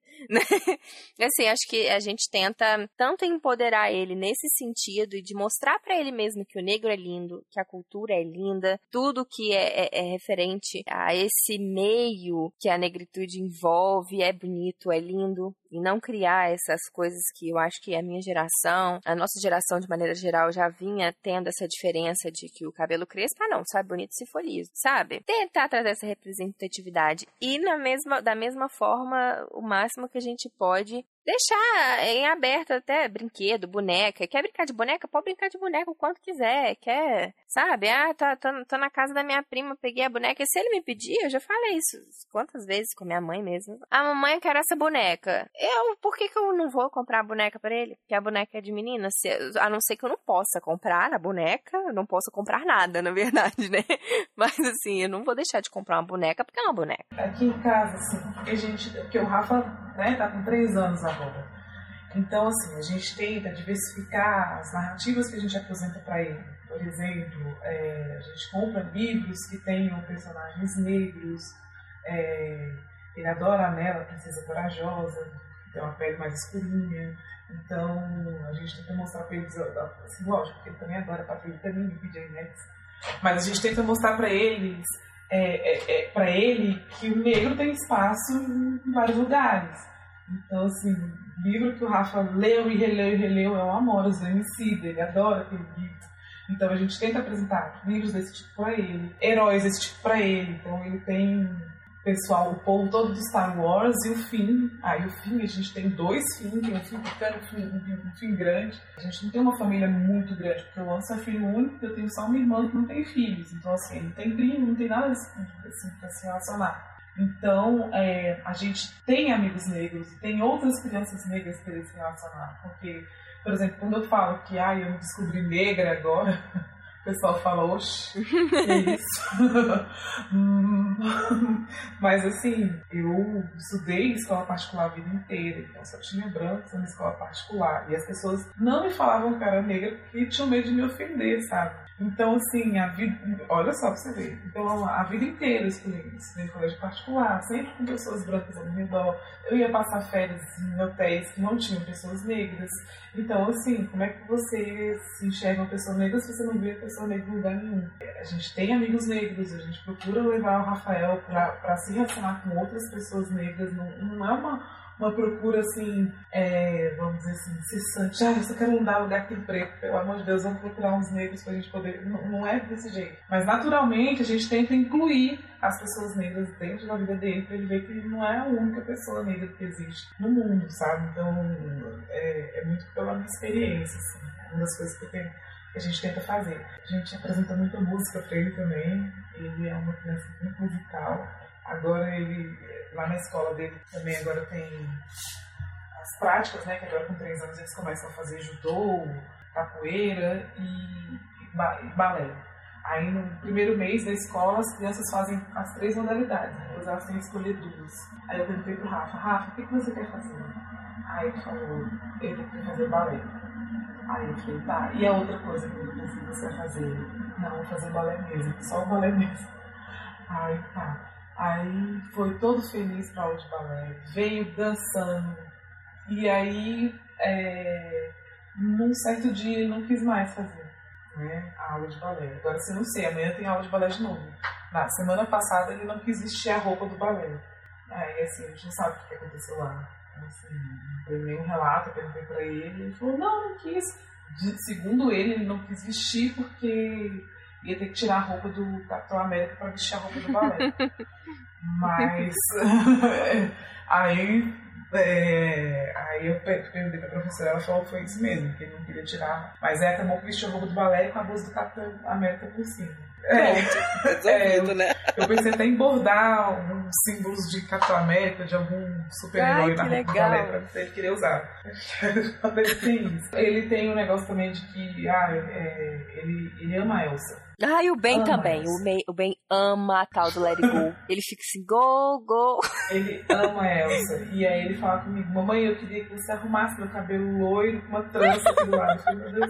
Assim, acho que a gente tenta tanto empoderar ele nesse sentido e de mostrar pra ele mesmo que o negro é lindo, que a cultura é linda, tudo que é, é, é referente a esse meio que a negritude envolve é bonito, é lindo, e não criar essas coisas que eu acho que a minha geração, a nossa geração de maneira geral já vinha tendo essa diferença de que o cabelo crespa, ah, não, só é bonito se for liso, sabe? Tentar trazer essa representatividade e na mesma, da mesma forma, o máximo que a gente pode deixar em aberto até brinquedo, boneca. Quer brincar de boneca? Pode brincar de boneca o quanto quiser. Quer, sabe? Ah, tô, tô, tô na casa da minha prima, peguei a boneca. E se ele me pedir, eu já falei isso quantas vezes com minha mãe mesmo. Ah, mamãe, eu quero essa boneca. Eu, por que que eu não vou comprar a boneca pra ele? Porque a boneca é de menina. Se, a não ser que eu não possa comprar a boneca, eu não posso comprar nada, na verdade, né? Mas assim, eu não vou deixar de comprar uma boneca porque é uma boneca. Aqui em casa, assim, porque a gente, porque o Rafa, né, tá com três anos agora. Então, assim, a gente tenta diversificar as narrativas que a gente apresenta para ele. Por exemplo, é, a gente compra livros que tenham personagens negros. É, ele adora a Nela, a Princesa Corajosa, que tem uma pele mais escurinha. Então, a gente tenta mostrar para eles, assim, lógico, porque ele também adora Patrulha Canina e P J Masks. Mas a gente tenta mostrar para eles, é, é, é, para ele, que o negro tem espaço em vários lugares. Então, assim, o livro que o Rafa leu e releu e releu é o Amores, do Emicida, ele adora aquele livro. Então, a gente tenta apresentar livros desse tipo para ele, heróis desse tipo para ele. Então, ele tem pessoal, o povo todo do Star Wars e o Finn. Aí o Finn, a gente tem dois Finn, tem um Finn pequeno e um Finn, um, um Finn grande. A gente não tem uma família muito grande, porque o Anderson é filho único, eu tenho só uma irmã que não tem filhos. Então, assim, não tem primo, não tem nada assim pra se relacionar. Então, é, a gente tem amigos negros, tem outras crianças negras para se relacionar. Porque, por exemplo, quando eu falo que ah, eu me descobri negra agora, o pessoal fala, oxe, que isso? Mas assim, eu estudei em escola particular a vida inteira, então só tinha brancos na escola particular. E as pessoas não me falavam que eu era negra porque tinham medo de me ofender, sabe? Então, assim, a vida... Olha só pra você ver. Então, a vida inteira eu estudei em colégio particular, sempre com pessoas brancas ao meu redor. Eu ia passar férias em hotéis que não tinham pessoas negras. Então, assim, como é que você se enxerga uma pessoa negra se você não vê a pessoa negra em lugar nenhum? A gente tem amigos negros, a gente procura levar o Rafael pra, pra se relacionar com outras pessoas negras. Não, não é uma... uma procura assim, é, vamos dizer assim, incessante. Ah, eu só quero andar no lugar que tem preto, pelo amor de Deus, vamos procurar uns negros pra gente poder... Não, não é desse jeito. Mas naturalmente a gente tenta incluir as pessoas negras dentro da vida dele pra ele ver que ele não é a única pessoa negra que existe no mundo, sabe? Então é, é muito pela minha experiência, assim, uma das coisas que, eu tenho, que a gente tenta fazer. A gente apresenta muita música pra ele também, ele é uma criança muito musical. Agora ele, lá na escola dele também agora tem as práticas, né? Que agora com três anos eles começam a fazer judô, capoeira e, e, ba, e balé. Aí no primeiro mês da escola as crianças fazem as três modalidades, depois elas têm que escolher duas. Aí eu perguntei pro Rafa, Rafa, o que, que você quer fazer? Aí ele falou, ele quer fazer balé. Aí eu falei, tá, e a outra coisa que você quer fazer? Não, vou fazer balé mesmo, só o balé mesmo. Aí tá. Aí foi todo feliz para aula de balé, veio dançando. E aí, é, num certo dia, ele não quis mais fazer, né, a aula de balé. Agora, você não sei, amanhã tem aula de balé de novo. Na semana passada, ele não quis vestir a roupa do balé. Aí, assim, a gente não sabe o que aconteceu lá. Assim, não tem nenhum relato, eu perguntei para ele. Ele falou, não, não quis. De, segundo ele, ele não quis vestir porque... ia ter que tirar a roupa do Capitão América para vestir a roupa do balé. Mas aí, é, aí eu perguntei pra professora, ela falou que foi isso mesmo, que ele não queria tirar. Mas aí acabou que vestiu a roupa do balé com a blusa do Capitão América por cima. É, resolvido, é, né? Eu pensei até em bordar alguns símbolos de Capitão América, de algum super-herói na roupa do balé, pra ver se ele queria usar. Ele tem um negócio também de que ah, é, ele, ele ama a Elsa. Ah, e o Ben ama também. O Ben, o Ben ama a tal do Let It Go. Ele fica assim, go, go. Ele ama a Elsa. E aí ele fala comigo, mamãe, eu queria que você arrumasse meu cabelo loiro com uma trança aqui do lado. Eu falei, meu Deus.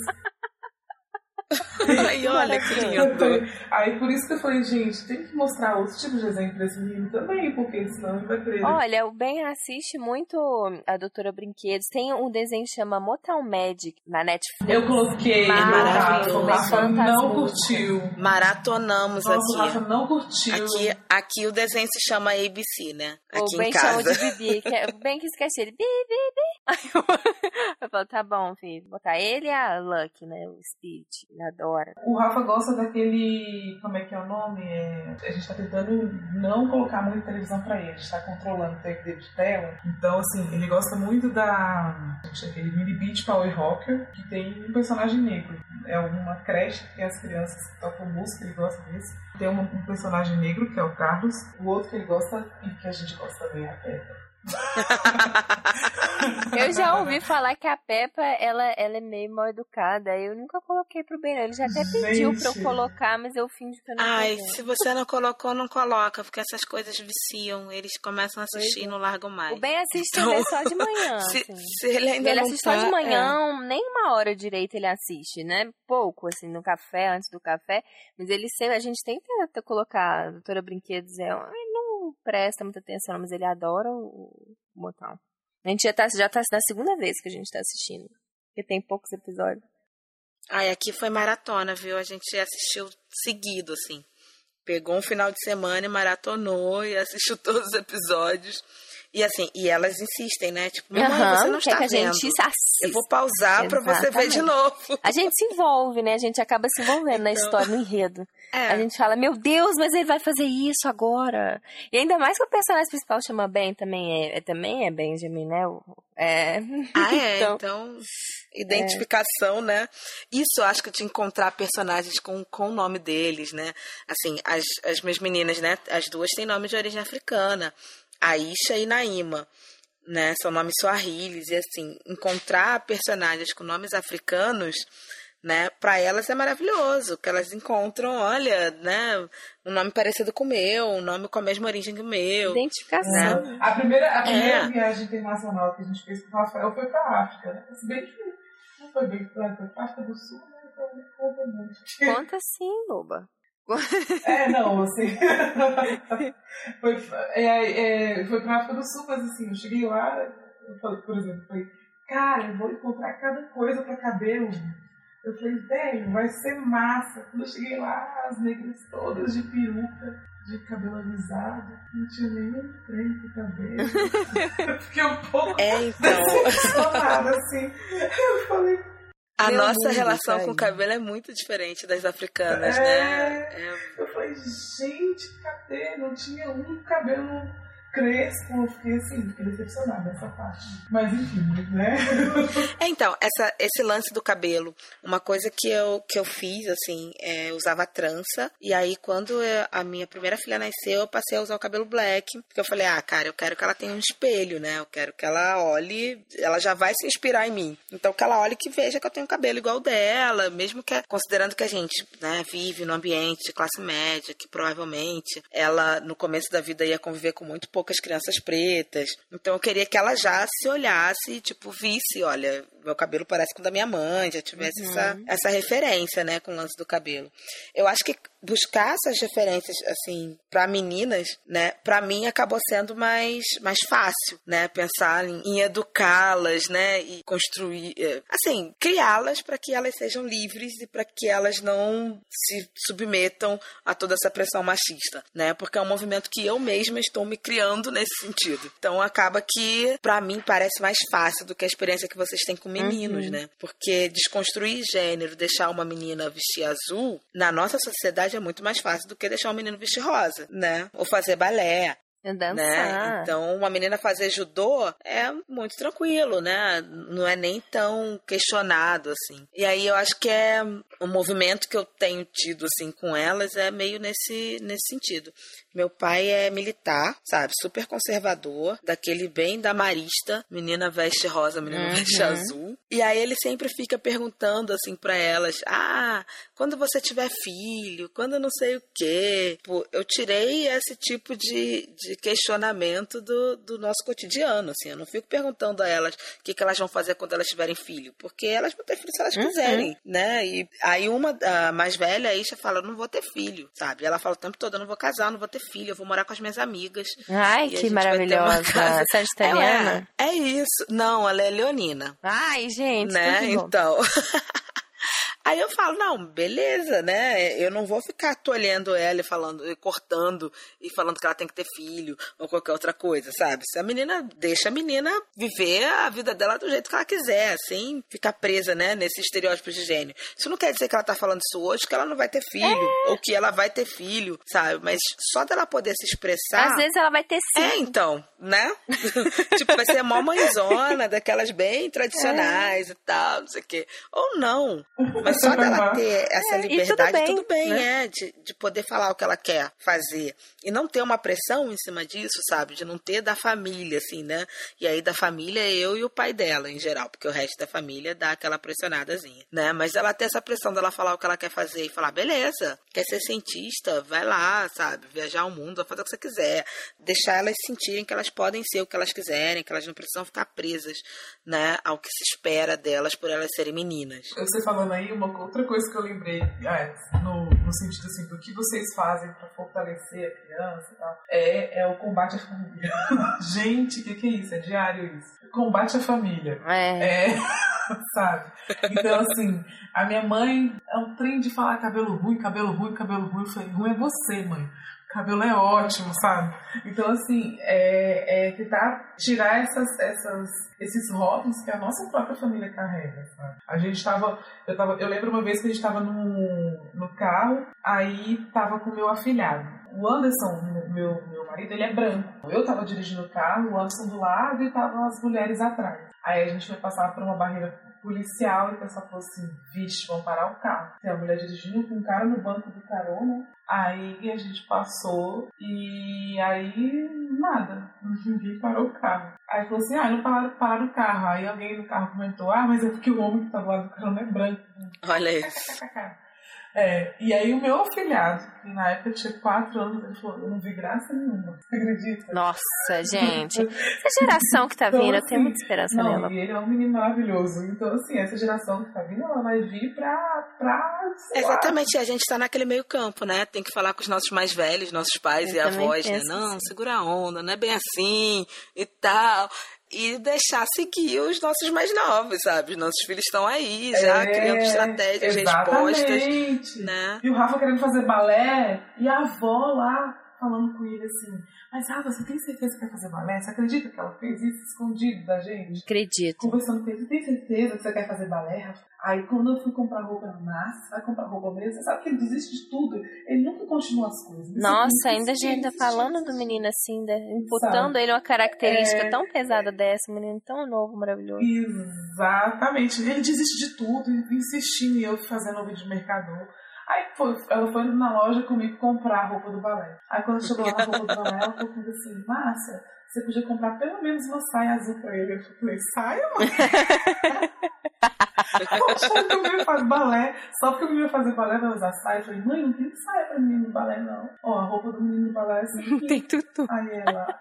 Ai, olha que lindo. Aí por isso que eu falei, gente, tem que mostrar outros tipos de exemplo pra esse menino também, porque senão ele vai querer. Olha, o Ben assiste muito a Doutora Brinquedos. Tem um desenho que chama Motown Magic na Netflix. Eu coloquei, maravilhoso. O Rafa não curtiu. Maratonamos Nossa, aqui. O Rafa não curtiu. Aqui, aqui o desenho se chama A B C, né? Aqui o Ben em casa. chama de Bibi. Que é, o Ben que esquece ele. Bibi, Bibi. Aí eu, eu falo, tá bom, filho. Vou botar ele e a Lucky, né? O Speed. Ele adora. O Rafa gosta daquele... Como é que é o nome? É, a gente tá tentando não colocar muita televisão pra ele. A gente tá controlando o tempo dele de tela. Então, assim, ele gosta muito da... aquele Mini Beach Power Rocker, que tem um personagem negro. É uma creche que tem as crianças que tocam música, ele gosta desse. Tem um, um personagem negro, que é o Carlos. O outro que ele gosta, e que a gente gosta também, é a Peppa. Eu já ouvi falar que a Peppa, ela, ela é meio mal educada. Eu nunca coloquei pro Ben, ele já até pediu Gente. pra eu colocar, mas eu fingi que eu não Ai, coloquei. se você não colocou, não coloca, porque essas coisas viciam. Eles começam a assistir e não largam mais. O Ben assiste Então, T V só de manhã. Se, assim. se ele ainda Ele não assiste tá, só de é. manhã, nem uma hora direito ele assiste, né? Pouco, assim, no café, antes do café. Mas ele sempre, a gente tem que colocar a Doutora Brinquedos, é, ele não presta muita atenção, mas ele adora o, o Motown. A gente já tá, já tá na segunda vez que a gente tá assistindo, porque tem poucos episódios. Ai, aqui foi maratona, viu? A gente assistiu seguido, assim. Pegou um final de semana e maratonou e assistiu todos os episódios. E assim, e elas insistem, né? Tipo, mamãe, Uhum, você não quer está que a vendo. gente assista. Eu vou pausar Exatamente. pra você ver de novo. A gente se envolve, né? A gente acaba se envolvendo na Então, história, no enredo. É. A gente fala, meu Deus, mas ele vai fazer isso agora. E ainda mais que o personagem principal chama Ben, também é, é, também é Benjamin, né? É. Ah, é? Então, Então, identificação, é. né? Isso eu acho que de encontrar personagens com, com o nome deles, né? Assim, as, as minhas meninas, né? As duas têm nome de origem africana. Aisha e Naima, né? São nomes suahilis. E assim, encontrar personagens com nomes africanos, né? Para elas é maravilhoso, que elas encontram, olha, né? Um nome parecido com o meu, um nome com a mesma origem que o meu. Identificação. Né? A primeira, a primeira é. viagem internacional que a gente fez com o Rafael foi para a África, né? Se bem que não foi bem para a África do Sul, né? Então, conta sim, boba. É, não, assim. foi é, é, foi pra África do Sul, mas assim, eu cheguei lá, eu falei, por exemplo, falei, cara, eu vou encontrar cada coisa pra cabelo. Eu falei, velho, vai ser massa. Quando eu cheguei lá, as negras todas de peruca, de cabelo alisado, não tinha nenhum trem pro cabelo. Eu fiquei um pouco é, então. decepcionada, assim. Eu falei. A Meu nossa mundo, relação cara. com o cabelo é muito diferente das africanas, é, né? É... Eu falei, gente, cadê? Não tinha um cabelo crespo. Eu fiquei assim, fiquei decepcionada nessa parte. Mas enfim, né? É, então, essa, esse lance do cabelo, uma coisa que eu, que eu fiz, assim, é, eu usava trança, e aí quando eu, a minha primeira filha nasceu, eu passei a usar o cabelo black, porque eu falei, ah, cara, eu quero que ela tenha um espelho, né? Eu quero que ela olhe, ela já vai se inspirar em mim. Então, que ela olhe e que veja que eu tenho um cabelo igual dela, mesmo que, considerando que a gente, né, vive num ambiente de classe média, que provavelmente ela, no começo da vida, ia conviver com muito poucas crianças pretas. Então, eu queria que ela já se olhasse, tipo, visse, olha, meu cabelo parece com o da minha mãe, já tivesse uhum. essa, essa referência, né, com o lance do cabelo. Eu acho que buscar essas referências, assim, para meninas, né, para mim acabou sendo mais, mais fácil, né, pensar em, em educá-las, né, e construir, assim, criá-las para que elas sejam livres e para que elas não se submetam a toda essa pressão machista, né, porque é um movimento que eu mesma estou me criando nesse sentido. Então, acaba que, para mim, parece mais fácil do que a experiência que vocês têm com meninos, uhum. né, porque desconstruir gênero, deixar uma menina vestir azul, na nossa sociedade é muito mais fácil do que deixar um menino vestir rosa, né? Ou fazer balé. Dançar. Né? Então, uma menina fazer judô é muito tranquilo, né? Não é nem tão questionado, assim. E aí eu acho que é o movimento que eu tenho tido, assim, com elas é meio nesse, nesse sentido. Meu pai é militar, sabe? Super conservador, daquele bem da marista, menina veste rosa, menina uhum. veste azul. E aí ele sempre fica perguntando, assim, pra elas, ah, quando você tiver filho, quando não sei o quê. Pô, eu tirei esse tipo de, de questionamento do, do nosso cotidiano, assim. Eu não fico perguntando a elas o que, que elas vão fazer quando elas tiverem filho, porque elas vão ter filho se elas uhum. quiserem, né? E aí uma, a mais velha, a Isha, fala, eu não vou ter filho, sabe? Ela fala o tempo todo, eu não vou casar, eu não vou ter filho, eu vou morar com as minhas amigas. Ai, que maravilhosa. Sagitariana? É, é, é isso. Não, ela é leonina. Ai, gente, né? Então... Aí eu falo, não, beleza, né? Eu não vou ficar tolhendo ela e falando, e cortando e falando que ela tem que ter filho ou qualquer outra coisa, sabe? Se a menina, deixa a menina viver a vida dela do jeito que ela quiser, sem ficar presa, né, nesse estereótipo de gênero. Isso não quer dizer que ela tá falando isso hoje, que ela não vai ter filho, é. ou que ela vai ter filho, sabe? Mas só dela poder se expressar... Às vezes ela vai ter sim. É, então, né? Tipo, vai ser mó mãezona, daquelas bem tradicionais é. e tal, não sei o quê. Ou não, mas só dela ter essa é, liberdade, tudo bem, tudo bem né? é, de, de poder falar o que ela quer fazer. E não ter uma pressão em cima disso, sabe? De não ter da família, assim, né? E aí da família é eu e o pai dela, em geral, porque o resto da família dá aquela pressionadazinha, né? Mas ela ter essa pressão dela falar o que ela quer fazer e falar, beleza, quer ser cientista? Vai lá, sabe? Viajar o mundo, fazer o que você quiser. Deixar elas sentirem que elas podem ser o que elas quiserem, que elas não precisam ficar presas, né? Ao que se espera delas por elas serem meninas. Você falando aí, uma outra coisa que eu lembrei, ah, no, no sentido assim, do que vocês fazem para fortalecer a criança e tal, é, é o combate à família. Gente, o que, que é isso? É diário isso. Combate à família. É. é sabe? Então, assim, a minha mãe é um trem de falar cabelo ruim, cabelo ruim, cabelo ruim. Eu falei, ruim é você, mãe. cabelo é ótimo, sabe? Então, assim, é, é tentar tirar essas, essas, esses rótulos que a nossa própria família carrega, sabe? A gente tava eu, tava... eu lembro uma vez que a gente tava no, no carro, aí tava com o meu afilhado. O Anderson, meu, meu marido, ele é branco. Eu tava dirigindo o carro, o Anderson do lado e estavam as mulheres atrás. Aí a gente foi passar por uma barreira policial e o pessoal falou assim, vixe, vão parar o carro. Tem a mulher dirigindo com um cara no banco do carona. Aí a gente passou e aí nada, ninguém parou o carro. Aí falou assim, ah, não pararam, pararam o carro. Aí alguém no carro comentou, ah, mas é porque o homem que tá do lado do carona é branco. Olha isso. É, e aí o meu afilhado, que na época tinha quatro anos, ele falou, eu não vi graça nenhuma, você acredita? Nossa, gente, essa geração que tá vindo, então, assim, eu tenho muita esperança não, nela. E ele é um menino maravilhoso, então assim, essa geração que tá vindo, ela vai vir pra... pra Exatamente, a gente tá naquele meio campo, né, tem que falar com os nossos mais velhos, nossos pais eu e avós, né, não, assim. Segura a onda, não é bem assim e tal... E deixar seguir os nossos mais novos, sabe? Os nossos filhos estão aí, já é, criando estratégias, exatamente. respostas, né? E o Rafa querendo fazer balé, e a avó lá falando com ele assim, mas Rafa, você tem certeza que quer fazer balé? Você acredita que ela fez isso escondido da gente? Acredito. Conversando com ele, você tem certeza que você quer fazer balé, Rafa? Aí quando eu fui comprar roupa na massa, vai comprar roupa mesmo, você sabe que ele desiste de tudo, ele nunca continua as coisas. Nossa, ainda a gente tá falando do menino assim, né? Imputando sabe? Ele uma característica é... tão pesada dessa, um menino tão novo, maravilhoso. Exatamente, ele desiste de tudo, insistindo em eu fazendo o vídeo de mercador. Aí foi, ela foi na loja comigo comprar a roupa do balé. Aí quando chegou lá a roupa do balé, ela falou comigo assim, Márcia, você podia comprar pelo menos uma saia azul pra ele. Eu falei, saia, mãe? Achando que o menino faz balé, só porque o menino fazer balé vai usar saia. Eu falei, mãe, não tem saia pra menino no balé, não. Ó, a roupa do menino no balé é assim. Não tem tudo. Aí ela...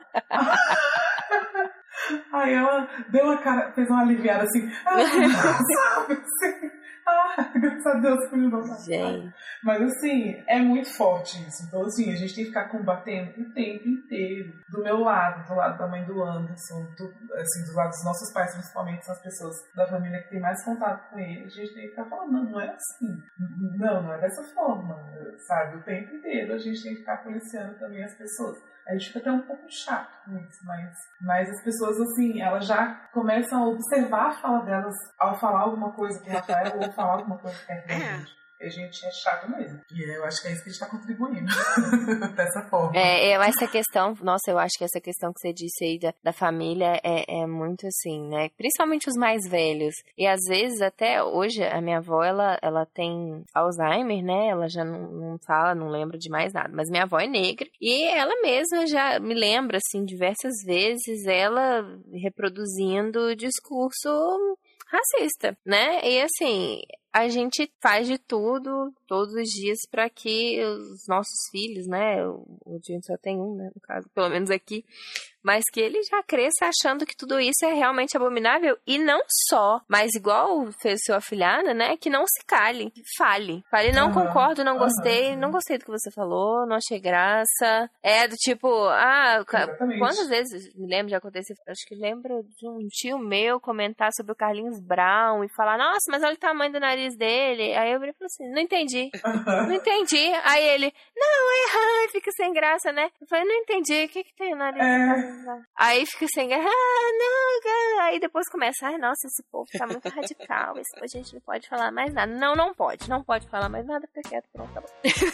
Aí ela deu uma cara, fez uma aliviada assim, ah, sabe, assim. Ah, graças a Deus, fui no Gente. Mas assim, é muito forte isso. Então, assim, a gente tem que ficar combatendo o tempo inteiro. Do meu lado, do lado da mãe do Anderson, do, assim, do lado dos nossos pais, principalmente, são as pessoas da família que tem mais contato com ele. A gente tem que ficar falando, não, não é assim. Não, não é dessa forma, sabe? O tempo inteiro a gente tem que ficar policiando também as pessoas. A gente fica até um pouco chato com isso, mas, mas as pessoas, assim, elas já começam a observar a fala delas ao falar alguma coisa com o Rafael ou falar alguma coisa perto da gente. A gente é chato mesmo. E eu acho que é isso que a gente está contribuindo dessa forma. É, eu, essa questão, nossa, eu acho que essa questão que você disse aí da, da família é, é muito assim, né? Principalmente os mais velhos. E às vezes, até hoje, a minha avó, ela, ela tem Alzheimer, né? Ela já não, não fala, não lembra de mais nada. Mas minha avó é negra. E ela mesma já me lembra, assim, diversas vezes, ela reproduzindo o discurso racista, né? E assim... A gente faz de tudo, todos os dias, para que os nossos filhos, né, o gente só tem um, né, no caso, pelo menos aqui, mas que ele já cresça achando que tudo isso é realmente abominável, e não só, mas igual fez seu afilhado, né, que não se cale, que fale. Fale, não uhum, concordo, não gostei, uhum. não gostei do que você falou, não achei graça. É do tipo, ah, exatamente. Quantas vezes, me lembro de acontecer, acho que lembro de um tio meu comentar sobre o Carlinhos Brown e falar, nossa, mas olha o tamanho do nariz dele. Aí eu falei assim, não entendi. Não entendi. Aí ele, não, é, ai, fica sem graça, né? Eu falei, não entendi, o que que tem no nariz? É... Aí fica sem graça, ah, não, cara. Aí depois começa, ai, nossa, esse povo tá muito radical, esse, a gente não pode falar mais nada. Não, não pode, não pode falar mais nada, fica quieto, pronto, tá bom.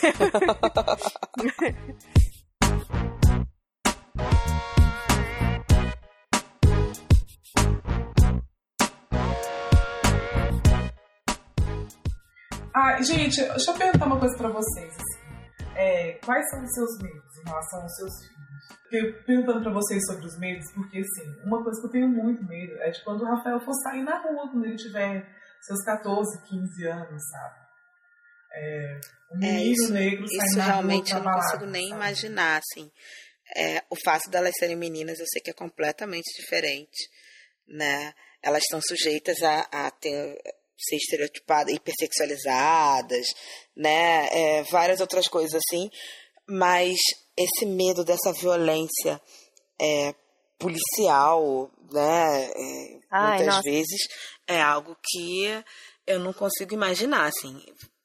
Ah, gente, deixa eu perguntar uma coisa pra vocês. Assim. É, quais são os seus medos em relação aos seus filhos? Eu perguntando pra vocês sobre os medos, porque assim, uma coisa que eu tenho muito medo é de quando o Rafael for sair na rua, quando ele tiver seus catorze, quinze anos, sabe? É, um menino é, isso, negro saindo isso na rua. Realmente eu não balada, consigo nem sabe? imaginar, assim. É, o fato delas serem meninas, eu sei que é completamente diferente, né? Elas estão sujeitas a, a ter... ser estereotipadas, hipersexualizadas, né, é, várias outras coisas assim, mas esse medo dessa violência é, policial, né, é, Ai, muitas nossa. vezes é algo que eu não consigo imaginar, assim,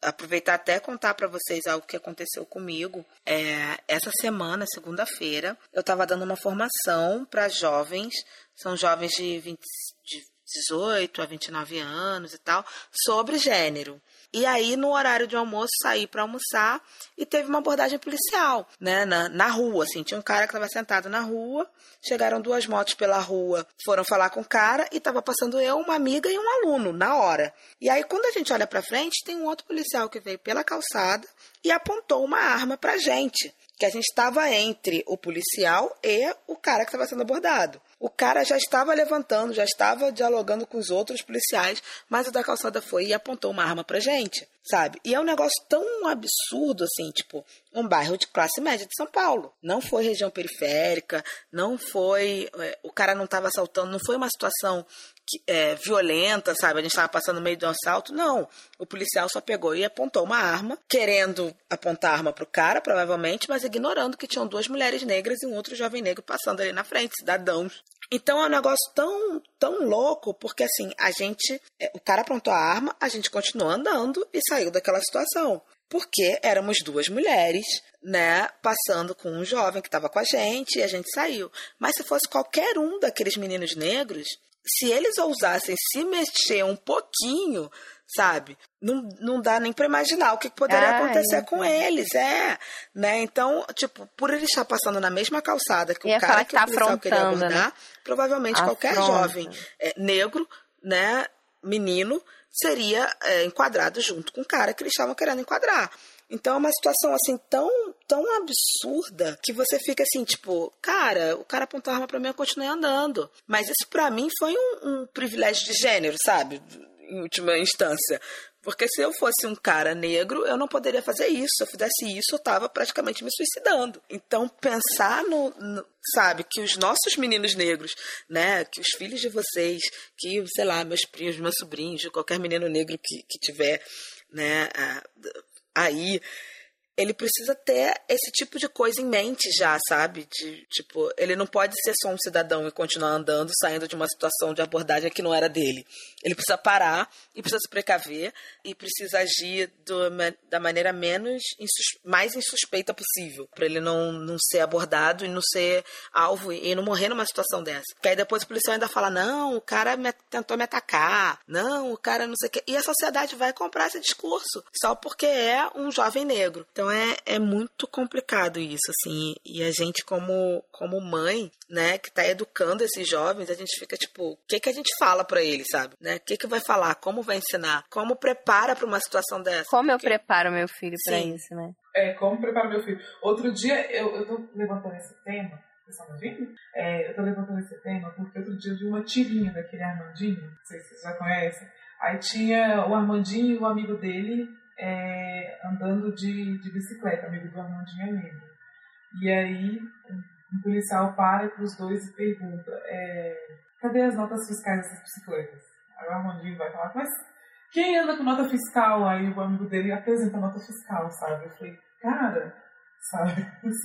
aproveitar até contar para vocês algo que aconteceu comigo. É, essa semana, segunda-feira, eu estava dando uma formação para jovens, são jovens de, vinte, de dezoito a vinte e nove anos e tal, sobre gênero. E aí, no horário de almoço, saí para almoçar e teve uma abordagem policial, né, na, na rua, assim. Tinha um cara que estava sentado na rua, chegaram duas motos pela rua, foram falar com o cara e estava passando eu, uma amiga e um aluno, na hora. E aí, quando a gente olha para frente, tem um outro policial que veio pela calçada e apontou uma arma pra gente, que a gente estava entre o policial e o cara que estava sendo abordado. O cara já estava levantando, já estava dialogando com os outros policiais, mas o da calçada foi e apontou uma arma pra gente, sabe? E é um negócio tão absurdo, assim, tipo, um bairro de classe média de São Paulo. Não foi região periférica, não foi... É, o cara não estava assaltando, não foi uma situação... Que, é, violenta, sabe? A gente estava passando no meio de um assalto. Não. O policial só pegou e apontou uma arma, querendo apontar a arma pro cara, provavelmente, mas ignorando que tinham duas mulheres negras e um outro jovem negro passando ali na frente, cidadãos. Então é um negócio tão, tão louco, porque assim, a gente... É, o cara apontou a arma, a gente continuou andando e saiu daquela situação. Porque éramos duas mulheres, né, passando com um jovem que estava com a gente e a gente saiu. Mas se fosse qualquer um daqueles meninos negros... Se eles ousassem se mexer um pouquinho, sabe? Não, não dá nem para imaginar o que poderia ah, acontecer é. com eles, é, né? Então, tipo, por ele estar passando na mesma calçada que o cara que, que tá o policial queria abordar, né? Provavelmente Afronta. qualquer jovem é, negro, né, menino, seria é, enquadrado junto com o cara que eles estavam querendo enquadrar. Então é uma situação assim tão, tão absurda que você fica assim, tipo, cara, o cara apontou a arma pra mim e eu continuei andando. Mas isso pra mim foi um, um privilégio de gênero, sabe? Em última instância. Porque se eu fosse um cara negro, eu não poderia fazer isso. Se eu fizesse isso, eu tava praticamente me suicidando. Então pensar no, no sabe, que os nossos meninos negros, né, que os filhos de vocês, que, sei lá, meus primos, meus sobrinhos, qualquer menino negro que, que tiver, né, a, aí, ele precisa ter esse tipo de coisa em mente já, sabe? De, tipo, ele não pode ser só um cidadão e continuar andando, saindo de uma situação de abordagem que não era dele. Ele precisa parar e precisa se precaver e precisa agir do, da maneira menos insus, mais insuspeita possível, para ele não, não ser abordado e não ser alvo e não morrer numa situação dessa. Porque aí depois o policial ainda fala, não, o cara me, tentou me atacar, não, o cara não sei o quê. E a sociedade vai comprar esse discurso só porque é um jovem negro. Então é, é muito complicado isso, assim. E a gente, como, como mãe, né, que tá educando esses jovens, a gente fica tipo, o que que a gente fala pra eles, sabe? Né? O que que vai falar? Como vai ensinar? Como prepara pra uma situação dessa? Como eu Porque... preparo meu filho pra Sim. isso, né? É, como preparo meu filho. Outro dia, eu, eu tô levantando esse tema, vocês estão me ouvindo? É, eu tô levantando esse tema porque outro dia eu vi uma tirinha daquele Armandinho, não sei se vocês já conhecem. Aí tinha o Armandinho e o amigo dele é, andando de, de bicicleta, amigo do Armandinho é negro. E aí um, um policial para para os dois e pergunta, é, cadê as notas fiscais dessas bicicletas? Aí o Armandinho vai falar, mas quem anda com nota fiscal? Aí o amigo dele apresenta a nota fiscal, sabe? Eu falei, cara, sabe?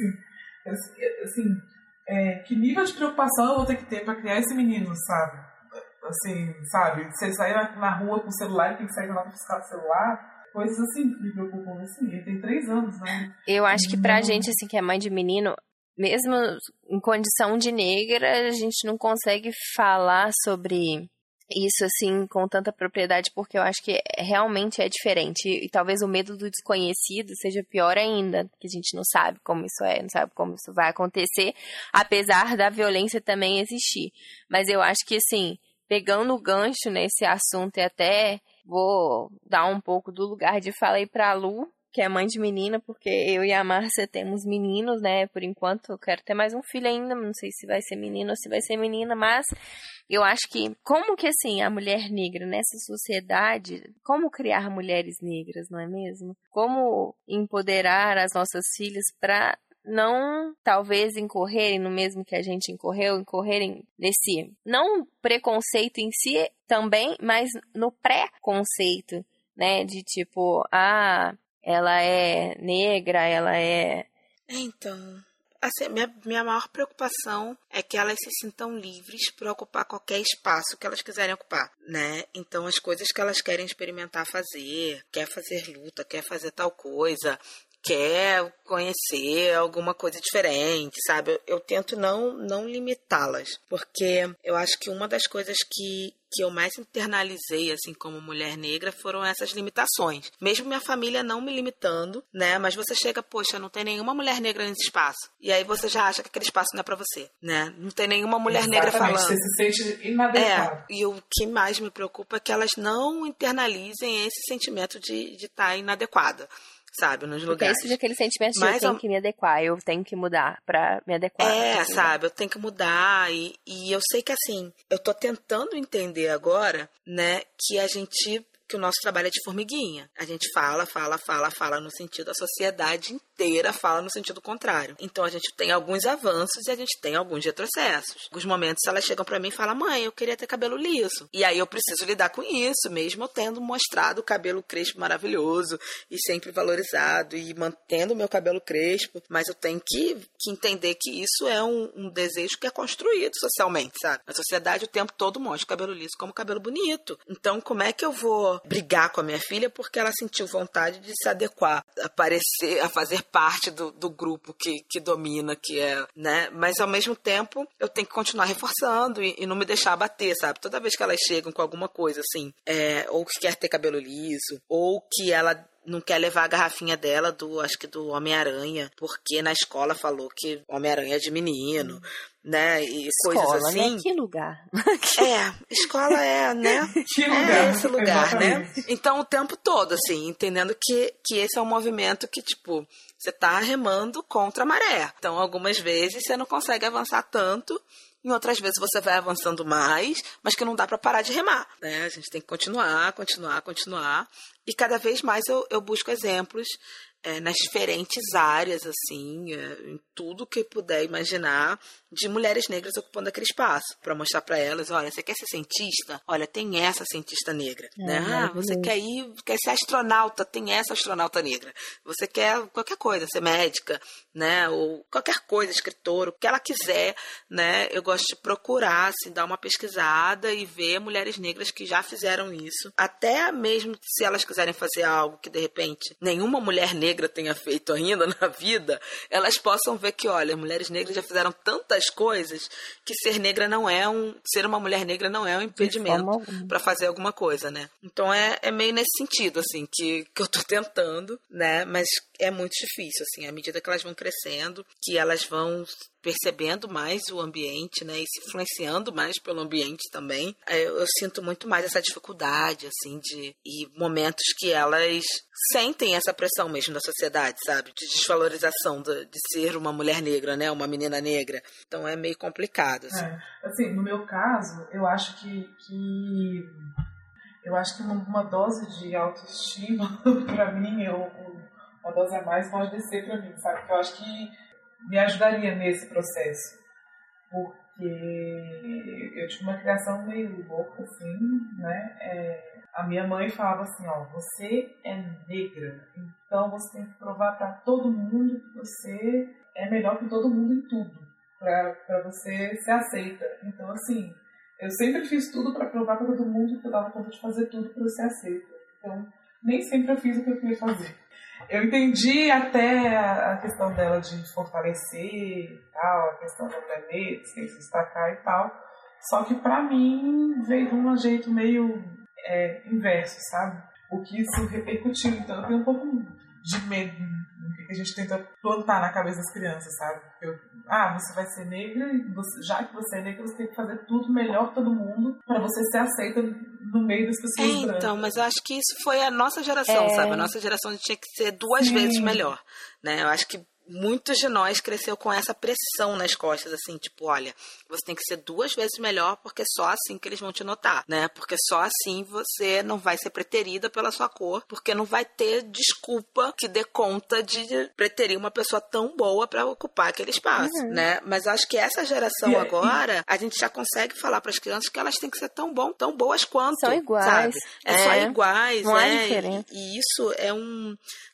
Assim, assim é, que nível de preocupação eu vou ter que ter para criar esse menino, sabe? Assim, sabe? Se ele sair na, na rua com o celular, tem que sair com a nota fiscal do celular. Coisas assim que me preocupam, assim. Ele tem três anos, né? Eu acho que pra não... gente, assim, que é mãe de menino, mesmo em condição de negra, a gente não consegue falar sobre isso, assim, com tanta propriedade, porque eu acho que realmente é diferente. E, e talvez o medo do desconhecido seja pior ainda, que a gente não sabe como isso é, não sabe como isso vai acontecer, apesar da violência também existir. Mas eu acho que, assim, pegando o gancho nesse assunto e até vou dar um pouco do lugar de fala aí pra Lu, que é mãe de menina, porque eu e a Márcia temos meninos, né? Por enquanto, eu quero ter mais um filho ainda, não sei se vai ser menino ou se vai ser menina, mas eu acho que, como que, assim, a mulher negra nessa sociedade, como criar mulheres negras, não é mesmo? Como empoderar as nossas filhas para não, talvez, incorrerem no mesmo que a gente incorreu, incorrerem nesse, não preconceito em si também, mas no pré-conceito, né? De tipo, ah, ela é negra, ela é... Então, assim, minha, minha maior preocupação é que elas se sintam livres para ocupar qualquer espaço que elas quiserem ocupar, né? Então, as coisas que elas querem experimentar fazer, quer fazer luta, quer fazer tal coisa, quer conhecer alguma coisa diferente, sabe? Eu, eu tento não, não limitá-las, porque eu acho que uma das coisas que, que eu mais internalizei, assim, como mulher negra, foram essas limitações. Mesmo minha família não me limitando, né? Mas você chega, poxa, não tem nenhuma mulher negra nesse espaço. E aí você já acha que aquele espaço não é pra você, né? Não tem nenhuma mulher Exatamente, negra falando. Você se sente inadequado. É, e o que mais me preocupa é que elas não internalizem esse sentimento de estar inadequada, sabe, nos lugares. Porque isso aquele sentimento de Mas eu tenho a... que me adequar, eu tenho que mudar pra me adequar. É, sabe, eu tenho que mudar e, e eu sei que assim, eu tô tentando entender agora, né, que a gente, que o nosso trabalho é de formiguinha. A gente fala, fala, fala, fala no sentido, a sociedade inteira fala no sentido contrário. Então a gente tem alguns avanços e a gente tem alguns retrocessos. Alguns momentos elas chegam pra mim e falam, mãe, eu queria ter cabelo liso. E aí eu preciso lidar com isso, mesmo eu tendo mostrado o cabelo crespo maravilhoso e sempre valorizado e mantendo o meu cabelo crespo, mas eu tenho que, que entender que isso é um, um desejo que é construído socialmente, sabe? A sociedade o tempo todo mostra o cabelo liso como cabelo bonito. Então como é que eu vou brigar com a minha filha porque ela sentiu vontade de se adequar, a parecer, a fazer parte do, do grupo que, que domina, que é, né? Mas ao mesmo tempo eu tenho que continuar reforçando e, e não me deixar abater, sabe? Toda vez que elas chegam com alguma coisa assim, é, ou que quer ter cabelo liso, ou que ela não quer levar a garrafinha dela do, acho que do Homem-Aranha, porque na escola falou que Homem-Aranha é de menino, né, e escola, coisas assim. Né? Que lugar? É, escola é, né? Que lugar? É esse lugar, Exatamente. né? Então, o tempo todo, assim, entendendo que, que esse é um movimento que, tipo, você tá remando contra a maré. Então, algumas vezes você não consegue avançar tanto, em outras vezes você vai avançando mais, mas que não dá pra parar de remar, né? A gente tem que continuar, continuar, continuar. E cada vez mais eu, eu busco exemplos é, nas diferentes áreas, assim, é, em tudo que puder imaginar, de mulheres negras ocupando aquele espaço, para mostrar para elas, olha, você quer ser cientista? Olha, tem essa cientista negra, é, né? Ah, você quer ir, quer ser astronauta? Tem essa astronauta negra. Você quer qualquer coisa, ser médica, né? Ou qualquer coisa, escritor, o que ela quiser, né? Eu gosto de procurar, assim, dar uma pesquisada e ver mulheres negras que já fizeram isso. Até mesmo se elas quiserem fazer algo que, de repente, nenhuma mulher negra tenha feito ainda na vida, elas possam ver que, olha, mulheres negras já fizeram tantas coisas que ser negra não é um... Ser uma mulher negra não é um impedimento para fazer alguma coisa, né? Então é, é meio nesse sentido, assim, que, que eu tô tentando, né? Mas é muito difícil, assim, à medida que elas vão crescendo, que elas vão percebendo mais o ambiente, né, e se influenciando mais pelo ambiente também, eu, eu sinto muito mais essa dificuldade, assim, de e momentos que elas sentem essa pressão mesmo da sociedade, sabe, de desvalorização de, de ser uma mulher negra, né, uma menina negra. Então é meio complicado, assim. É, assim, no meu caso, eu acho que, que eu acho que uma, uma dose de autoestima para mim, eu, uma dose a mais pode descer para mim, sabe, porque eu acho que me ajudaria nesse processo, porque eu tive uma criação meio louca, assim, né? É, a minha mãe falava assim, ó, você é negra, então você tem que provar para todo mundo que você é melhor que todo mundo em tudo, para você ser aceita. Então, assim, eu sempre fiz tudo para provar para todo mundo que eu dava conta de fazer tudo para eu ser aceita. Então, nem sempre eu fiz o que eu queria fazer. Eu entendi até a questão dela de fortalecer e tal, a questão da mulher negra, se destacar e tal. Só que pra mim veio de um jeito meio é, inverso, sabe? O que isso repercutiu. Então eu tenho um pouco de medo do que a gente tenta plantar na cabeça das crianças, sabe? Eu, ah, você vai ser negra e você, já que você é negra, você tem que fazer tudo melhor que todo mundo pra você ser aceita no meio das pessoas é, brancas. Então, mas eu acho que isso foi a nossa geração, é... sabe? A nossa geração tinha que ser duas Sim. vezes melhor, né? Eu acho que muitos de nós cresceu com essa pressão nas costas, assim, tipo, olha, você tem que ser duas vezes melhor porque é só assim que eles vão te notar, né? Porque só assim você não vai ser preterida pela sua cor, porque não vai ter desculpa que dê conta de preterir uma pessoa tão boa pra ocupar aquele espaço, uhum. né? Mas acho que essa geração yeah. agora, a gente já consegue falar pras crianças que elas têm que ser tão bom, tão boas quanto, são iguais, sabe? É, é só iguais, não é, há diferença. E, e isso é um,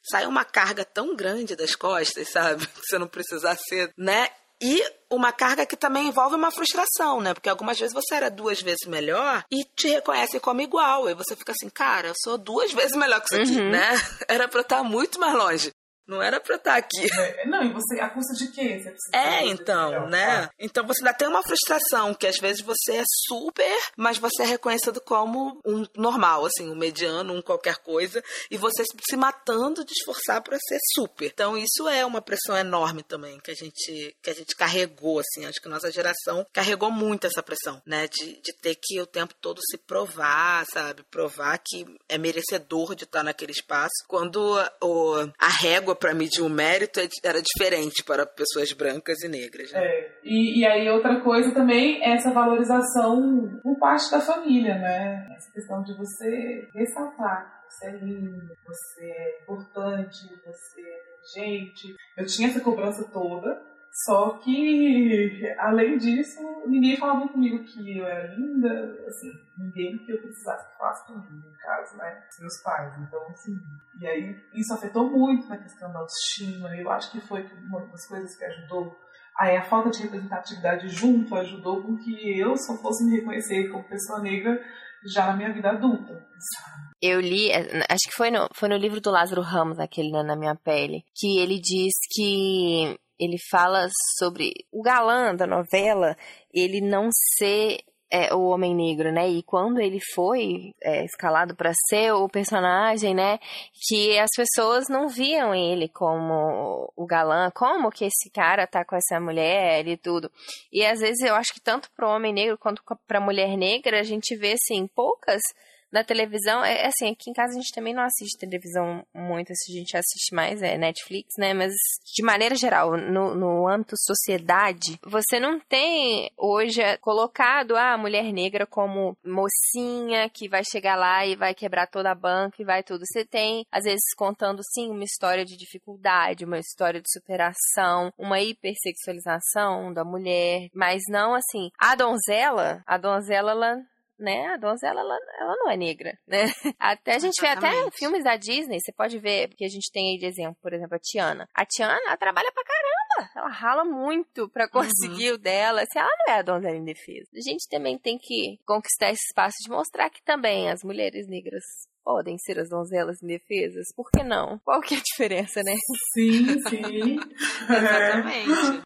sai uma carga tão grande das costas, sabe? Que você não precisar ser, né? E uma carga que também envolve uma frustração, né? Porque algumas vezes você era duas vezes melhor e te reconhecem como igual. Aí você fica assim, cara, eu sou duas vezes melhor que isso aqui, Uhum. né? Era pra eu estar muito mais longe. Não era pra eu estar aqui. É, não, e você, a custa de quê? Você precisa É, ser então, melhor, né? tá? Então você ainda tem uma frustração, que às vezes você é super, mas você é reconhecido como um normal, assim, um mediano, um qualquer coisa, e você se matando de esforçar pra ser super. Então isso é uma pressão enorme também, que a gente, que a gente carregou, assim, acho que a nossa geração carregou muito essa pressão, né? De, de ter que o tempo todo se provar, sabe? Provar que é merecedor de estar naquele espaço, quando o, a régua para medir o mérito era diferente para pessoas brancas e negras, né? É. E, e aí outra coisa também é essa valorização por parte da família, né? Essa questão de você ressaltar que você é lindo, você é importante, você é inteligente. Eu tinha essa cobrança toda, só que, além disso, ninguém falava comigo que eu era linda, assim, ninguém que eu precisasse que falasse comigo, no caso, né? Meus pais. Então, assim, e aí isso afetou muito na questão da autoestima. Eu acho que foi uma das coisas que ajudou. Aí a falta de representatividade junto ajudou com que eu só fosse me reconhecer como pessoa negra já na minha vida adulta, sabe? Eu li, acho que foi no, foi no livro do Lázaro Ramos, aquele Na Minha Pele, que ele diz que ele fala sobre o galã da novela, ele não ser é, o homem negro, né? E quando ele foi é, escalado para ser o personagem, né? Que as pessoas não viam ele como o galã, como que esse cara tá com essa mulher e tudo. E às vezes eu acho que tanto pro homem negro quanto pra mulher negra, a gente vê, assim, poucas na televisão. É assim, aqui em casa a gente também não assiste televisão muito, a gente assiste mais é Netflix, né? Mas de maneira geral, no, no âmbito sociedade, você não tem hoje colocado a mulher negra como mocinha que vai chegar lá e vai quebrar toda a banca e vai tudo. Você tem, às vezes, contando sim uma história de dificuldade, uma história de superação, uma hipersexualização da mulher, mas não assim, a donzela, a donzela ela né, a donzela, ela, ela não é negra, né? Até a gente Exatamente. Vê até filmes da Disney, você pode ver, que a gente tem aí de exemplo, por exemplo, a Tiana. A Tiana, ela trabalha pra caramba, ela rala muito pra conseguir uhum. o dela, assim, ela não é a donzela indefesa. A gente também tem que conquistar esse espaço de mostrar que também as mulheres negras podem ser as donzelas indefesas, por que não? Qual que é a diferença, né? Sim, sim. Exatamente.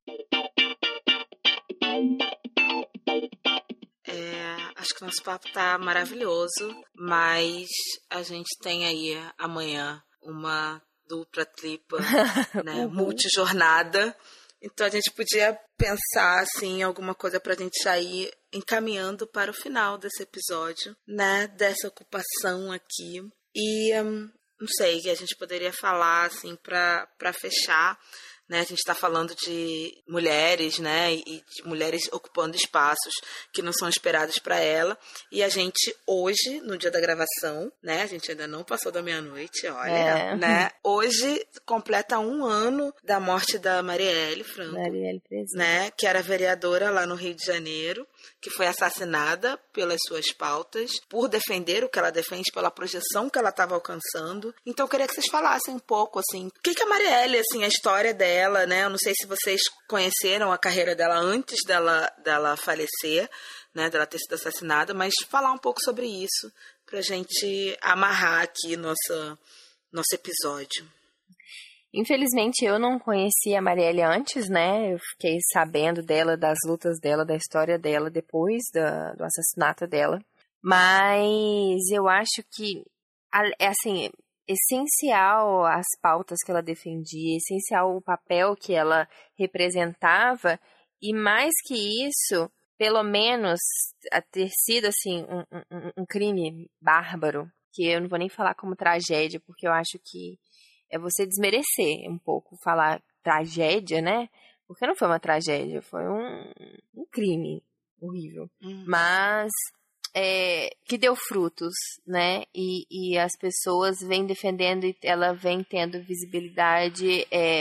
É, acho que nosso papo tá maravilhoso, mas a gente tem aí amanhã uma dupla tripa, né, uhum. multijornada. Então a gente podia pensar assim, em alguma coisa pra gente já ir encaminhando para o final desse episódio, né, dessa ocupação aqui. E um, não sei, a gente poderia falar assim pra, pra fechar. Né, a gente está falando de mulheres, né, e de mulheres ocupando espaços que não são esperados para ela. E a gente hoje, no dia da gravação, né, a gente ainda não passou da meia-noite, olha, é. né, hoje completa um ano da morte da Marielle Franco, Marielle Franco, né, que era vereadora lá no Rio de Janeiro, que foi assassinada pelas suas pautas, por defender o que ela defende, pela projeção que ela estava alcançando. Então eu queria que vocês falassem um pouco, assim, o que que a Marielle, assim, a história dela, né, eu não sei se vocês conheceram a carreira dela antes dela, dela falecer, né, dela ter sido assassinada, mas falar um pouco sobre isso, pra gente amarrar aqui nossa, nosso episódio. Infelizmente, eu não conhecia a Marielle antes, né? Eu fiquei sabendo dela, das lutas dela, da história dela depois da, do assassinato dela. Mas eu acho que, é assim, essencial as pautas que ela defendia, essencial o papel que ela representava. E mais que isso, pelo menos a ter sido, assim, um, um, um crime bárbaro, que eu não vou nem falar como tragédia, porque eu acho que é você desmerecer um pouco, falar tragédia, né? Porque não foi uma tragédia, foi um, um crime horrível. Hum. Mas é, que deu frutos, né? E, e as pessoas vêm defendendo e ela vem tendo visibilidade. É,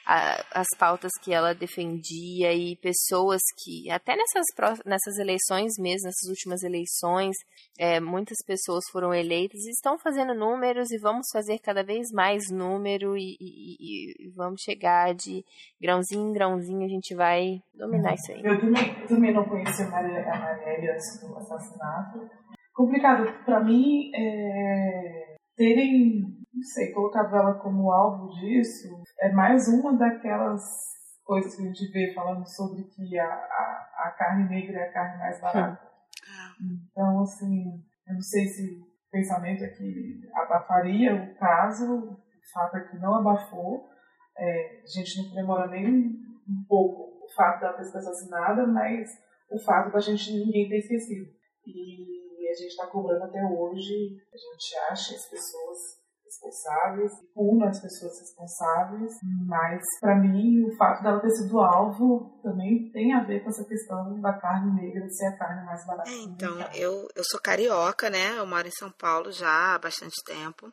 a, as pautas que ela defendia e pessoas que, até nessas, nessas eleições mesmo, nessas últimas eleições, é, muitas pessoas foram eleitas e estão fazendo números e vamos fazer cada vez mais número e, e, e vamos chegar de grãozinho em grãozinho, a gente vai dominar uhum. isso aí. Eu também, eu também não conhecia a Marielle antes do assassinato. Complicado para mim é, terem, não sei, colocado ela como alvo disso é mais uma daquelas coisas que a gente vê falando sobre que a, a, a carne negra é a carne mais barata. Então, assim, eu não sei se o pensamento aqui abafaria o caso, o fato é que não abafou, é, a gente não comemora nem um pouco o fato dela ter sido assassinada, mas o fato da gente ninguém ter esquecido. E a gente está cobrando até hoje, a gente acha as pessoas responsáveis, puna as pessoas responsáveis, mas para mim o fato dela ter sido alvo também tem a ver com essa questão da carne negra ser a carne mais barata. É, então, eu, eu sou carioca, né? Eu moro em São Paulo já há bastante tempo.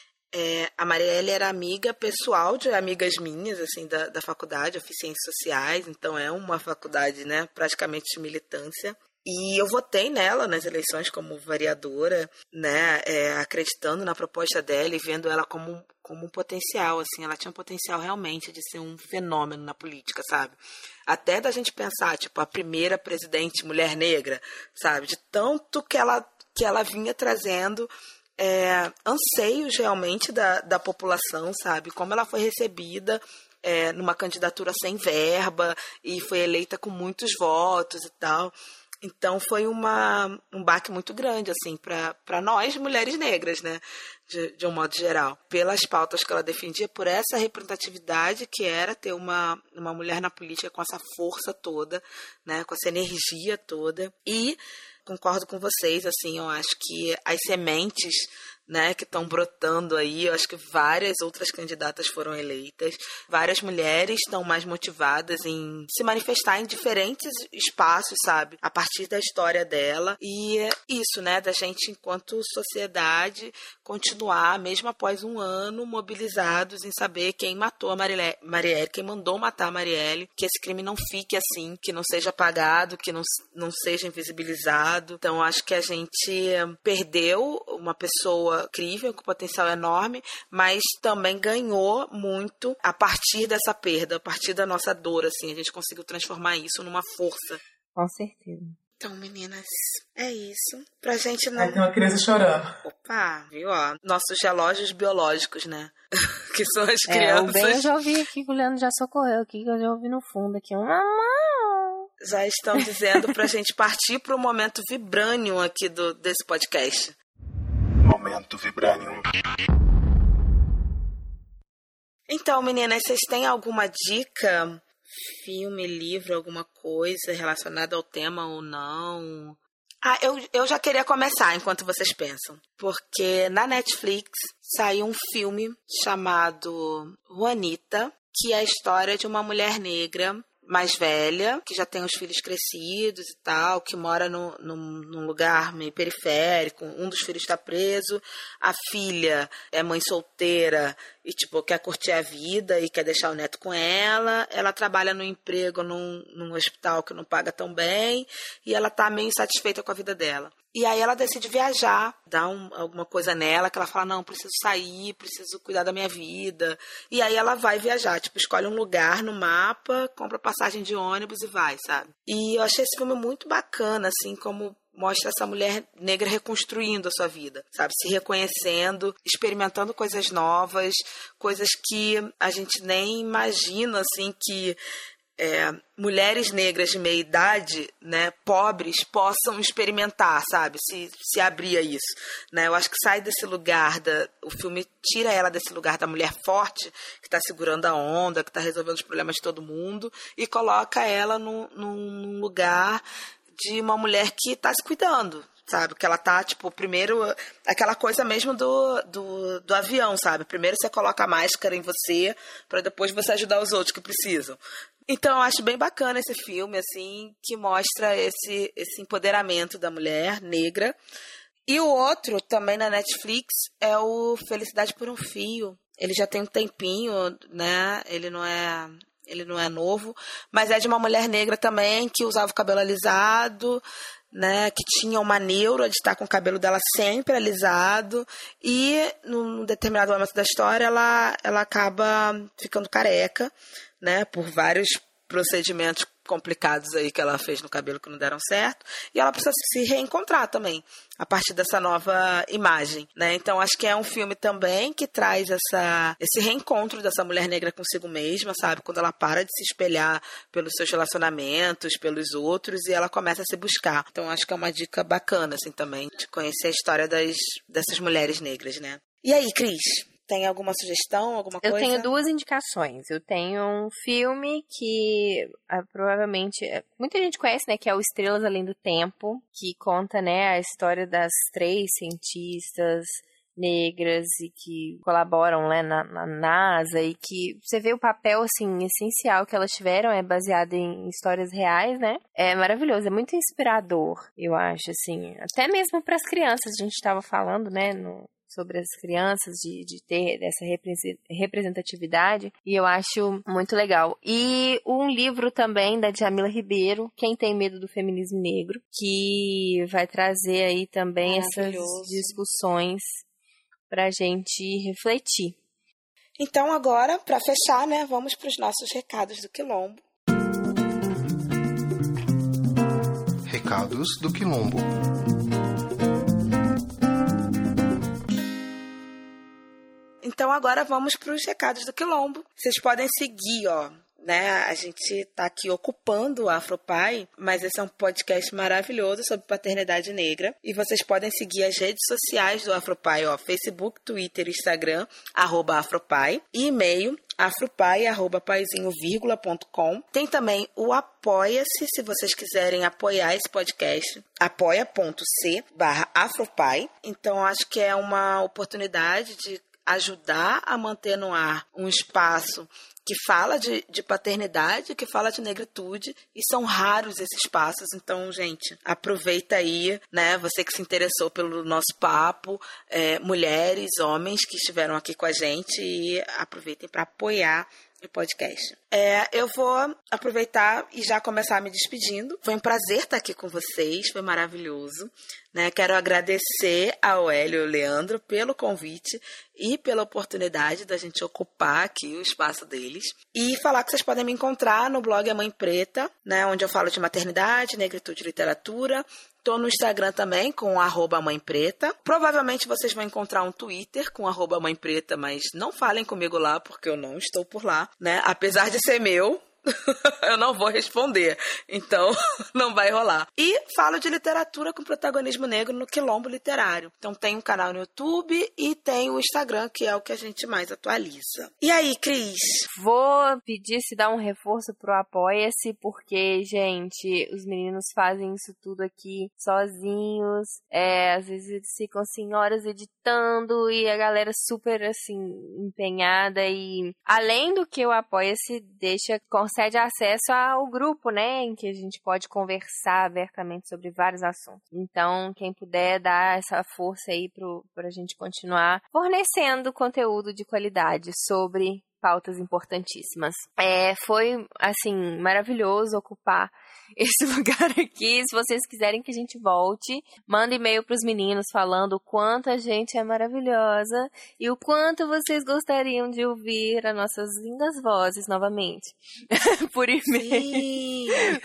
É, a Marielle era amiga pessoal de amigas minhas, assim, da, da faculdade, eu fiz Ciências Sociais, então é uma faculdade, né, praticamente de militância. E eu votei nela nas eleições como vereadora, né, é, acreditando na proposta dela e vendo ela como, como um potencial, assim, ela tinha um potencial realmente de ser um fenômeno na política, sabe? Até da gente pensar, tipo, a primeira presidente mulher negra, sabe? De tanto que ela, que ela vinha trazendo é, anseios realmente da, da população, sabe? Como ela foi recebida é, numa candidatura sem verba e foi eleita com muitos votos e tal. Então foi uma, um baque muito grande, assim, para nós, mulheres negras, né, de, de um modo geral. Pelas pautas que ela defendia, por essa representatividade que era ter uma, uma mulher na política com essa força toda, né, com essa energia toda. E concordo com vocês, assim, eu acho que as sementes, né, que estão brotando aí, eu acho que várias outras candidatas foram eleitas, várias mulheres estão mais motivadas em se manifestar em diferentes espaços, sabe, a partir da história dela, e é isso, né, da gente, enquanto sociedade, continuar, mesmo após um ano, mobilizados em saber quem matou a Marielle, Marielle, quem mandou matar a Marielle, que esse crime não fique assim, que não seja apagado, que não, não seja invisibilizado. Então, acho que a gente perdeu uma pessoa incrível, com potencial enorme, mas também ganhou muito a partir dessa perda, a partir da nossa dor, assim, a gente conseguiu transformar isso numa força. Com certeza. Então, meninas, é isso. Pra gente não... Aí tem uma criança chorando. Opa, viu, ó, nossos relógios biológicos, né? Que são as é, crianças. O bem eu já ouvi aqui, o Leandro já socorreu aqui, que eu já ouvi no fundo aqui, um mamão. Já estão dizendo pra gente partir pro momento vibranium aqui do, desse podcast. Momento Vibranium. Então, meninas, vocês têm alguma dica? Filme, livro, alguma coisa relacionada ao tema ou não? Ah, eu, eu já queria começar enquanto vocês pensam. Porque na Netflix saiu um filme chamado Juanita, que é a história de uma mulher negra mais velha, que já tem os filhos crescidos e tal, que mora no, no, num lugar meio periférico, um dos filhos está preso, a filha é mãe solteira e, tipo, quer curtir a vida e quer deixar o neto com ela, ela trabalha no emprego num, num hospital que não paga tão bem e ela tá meio insatisfeita com a vida dela. E aí ela decide viajar, dá um, alguma coisa nela, que ela fala, não, preciso sair, preciso cuidar da minha vida. E aí ela vai viajar, tipo, escolhe um lugar no mapa, compra passagem de ônibus e vai, sabe? E eu achei esse filme muito bacana, assim, como mostra essa mulher negra reconstruindo a sua vida, sabe? Se reconhecendo, experimentando coisas novas, coisas que a gente nem imagina, assim, que... É, mulheres negras de meia idade, né, pobres, possam experimentar, sabe, se, se abrir a isso, né, eu acho que sai desse lugar, da, o filme tira ela desse lugar da mulher forte, que está segurando a onda, que está resolvendo os problemas de todo mundo, e coloca ela num, num lugar de uma mulher que está se cuidando, sabe, que ela tá, tipo, primeiro, aquela coisa mesmo do, do, do avião, sabe, primeiro você coloca a máscara em você, para depois você ajudar os outros que precisam. Então, eu acho bem bacana esse filme, assim, que mostra esse, esse empoderamento da mulher negra. E o outro, também na Netflix, é o Felicidade por um Fio. ele já tem um tempinho, né? Ele não é... Ele não é novo, mas é de uma mulher negra também, que usava o cabelo alisado, né, que tinha uma neura de estar com o cabelo dela sempre alisado, e num determinado momento da história ela, ela acaba ficando careca, né, por vários procedimentos complicados aí que ela fez no cabelo que não deram certo, e ela precisa se reencontrar também, a partir dessa nova imagem, né? Então, acho que é um filme também que traz essa, esse reencontro dessa mulher negra consigo mesma, sabe? Quando ela para de se espelhar pelos seus relacionamentos, pelos outros, e ela começa a se buscar. Então, acho que é uma dica bacana, assim, também, de conhecer a história das, dessas mulheres negras, né? E aí, Cris? Tem alguma sugestão, alguma coisa? Eu tenho duas indicações. Eu tenho um filme que ah, provavelmente muita gente conhece, né? Que é o Estrelas Além do Tempo, que conta, né, a história das três cientistas negras e que colaboram, né, na, na NASA, e que você vê o papel, assim, essencial que elas tiveram, é baseado em histórias reais, né? É maravilhoso, é muito inspirador, eu acho, assim. Até mesmo para as crianças, a gente estava falando, né, no... sobre as crianças, de, de ter essa representatividade, e eu acho muito legal. E um livro também da Djamila Ribeiro, Quem Tem Medo do Feminismo Negro, que vai trazer aí também essas discussões pra gente refletir. Então agora, para fechar, né, vamos para os nossos recados do Quilombo. Recados do Quilombo. Então agora vamos para os recados do Quilombo. Vocês podem seguir, ó, né? A gente tá aqui ocupando o Afropai, mas esse é um podcast maravilhoso sobre paternidade negra. E vocês podem seguir as redes sociais do Afropai, ó, Facebook, Twitter, Instagram, arroba Afropai, e e-mail, afropai, arroba paizinho, vírgula, ponto com. Tem também o Apoia-se, se vocês quiserem apoiar esse podcast, apoia.c barra Afropai. Então, acho que é uma oportunidade de ajudar a manter no ar um espaço que fala de, de paternidade, que fala de negritude, e são raros esses espaços. Então, gente, aproveita aí, né, você que se interessou pelo nosso papo, é, mulheres, homens que estiveram aqui com a gente, e aproveitem para apoiar o podcast. É, eu vou aproveitar e já começar me despedindo. Foi um prazer estar aqui com vocês, foi maravilhoso, né? Quero agradecer ao Hélio e ao Leandro pelo convite e pela oportunidade da gente ocupar aqui o espaço deles. E falar que vocês podem me encontrar no blog A Mãe Preta, né? Onde eu falo de maternidade, negritude e literatura. Estou no Instagram também, com arroba Mãe Preta. Provavelmente vocês vão encontrar um Twitter com arroba Mãe Preta, mas não falem comigo lá, porque eu não estou por lá, né? Apesar de ser meu, eu não vou responder, então não vai rolar. E falo de literatura com protagonismo negro no Quilombo Literário. Então tem um canal no YouTube e tem o Instagram, que é o que a gente mais atualiza. E aí, Cris? Vou pedir se dá um reforço pro Apoia-se, porque, gente, os meninos fazem isso tudo aqui sozinhos. É, às vezes eles ficam, assim, horas editando, e a galera super, assim, empenhada. E além do que o Apoia-se deixa, concede acesso ao grupo, né, em que a gente pode conversar abertamente sobre vários assuntos. Então, quem puder dar essa força aí pro, pra gente continuar fornecendo conteúdo de qualidade sobre pautas importantíssimas. É, foi, assim, maravilhoso ocupar esse lugar aqui. Se vocês quiserem que a gente volte, manda e-mail pros meninos falando o quanto a gente é maravilhosa e o quanto vocês gostariam de ouvir as nossas lindas vozes novamente. Por e-mail. Sim.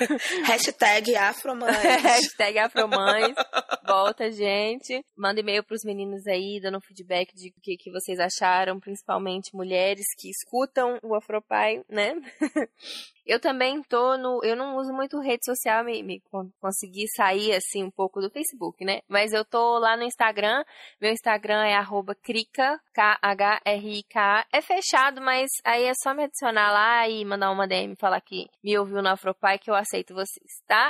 Hashtag Afromães. Hashtag Afromães. Volta, gente. Manda e-mail pros meninos aí, dando feedback de o que, que vocês acharam, principalmente mulheres que escutam o Afropai, né? Eu também tô no... Eu não uso muito rede social, me, me consegui sair, assim, um pouco do Facebook, né? Mas eu tô lá no Instagram. Meu Instagram é arroba Krika, K H R I K. É fechado, mas aí é só me adicionar lá e mandar uma D M e falar que me ouviu no Afropai, que eu aceito vocês, tá?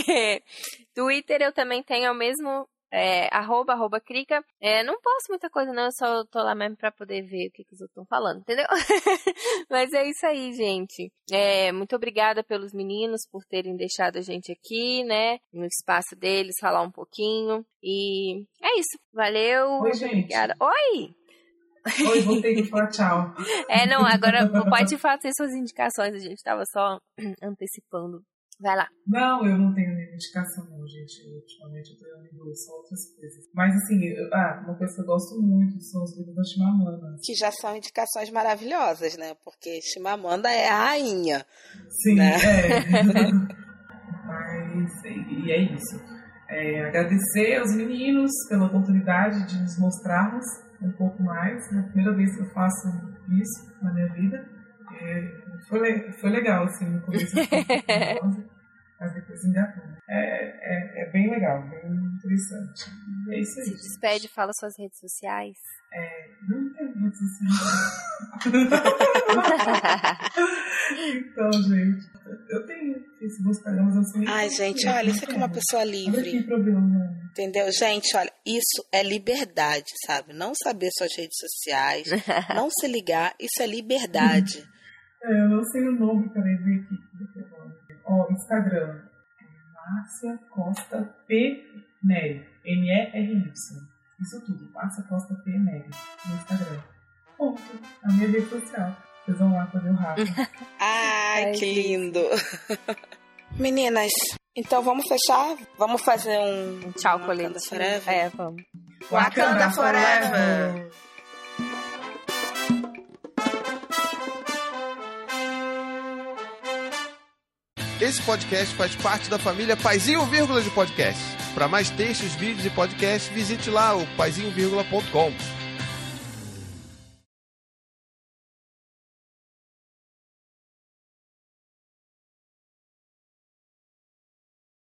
Twitter eu também tenho o mesmo... É, arroba, arroba Krika. É, não posto muita coisa não, eu só tô lá mesmo pra poder ver o que, que os outros estão falando, entendeu? Mas é isso aí, gente. É, muito obrigada pelos meninos por terem deixado a gente aqui, né, no espaço deles, falar um pouquinho. E é isso. Valeu. Oi, gente. Obrigada. Oi! Oi, voltei pra falar tchau. É, não, agora pode fazer suas indicações, a gente tava só antecipando. Vai lá. Não, eu não tenho nenhuma indicação não, gente. Ultimamente eu tô lendo só outras coisas. Mas assim, eu, ah, uma coisa que eu gosto muito são os livros da Chimamanda. Que já são indicações maravilhosas, né? Porque Chimamanda é a rainha. Sim, né? é. Mas, e é isso. É, agradecer aos meninos pela oportunidade de nos mostrarmos um pouco mais. É a primeira vez que eu faço isso na minha vida. É, foi, foi legal, assim, no começo, mas depois engatou. É, é, é bem legal, bem interessante. É isso aí. Se despede, fala suas redes sociais. É, não tem redes sociais. Então, gente, eu tenho Facebook, Instagram, mas eu sou... Ai, gente, olha, isso aqui é uma pessoa livre. Não tem problema. Entendeu? Gente, olha, isso é liberdade, sabe? Não saber suas redes sociais, não se ligar, isso é liberdade. É, eu não sei o nome, peraí, ver aqui. Ó, Instagram. Márcia Costa P. Neri. N E R Y. Isso tudo. Márcia Costa P. Neri. No Instagram. Ponto. A minha rede social. Vocês vão lá fazer o rápido. Ai, Ai, que lindo. Meninas, então vamos fechar? Vamos fazer um... um tchau coletivo. Forever? É, vamos. Wakanda Forever. Esse podcast faz parte da família Paizinho Vírgula de podcast. Para mais textos, vídeos e podcasts, visite lá o paizinho vírgula ponto com.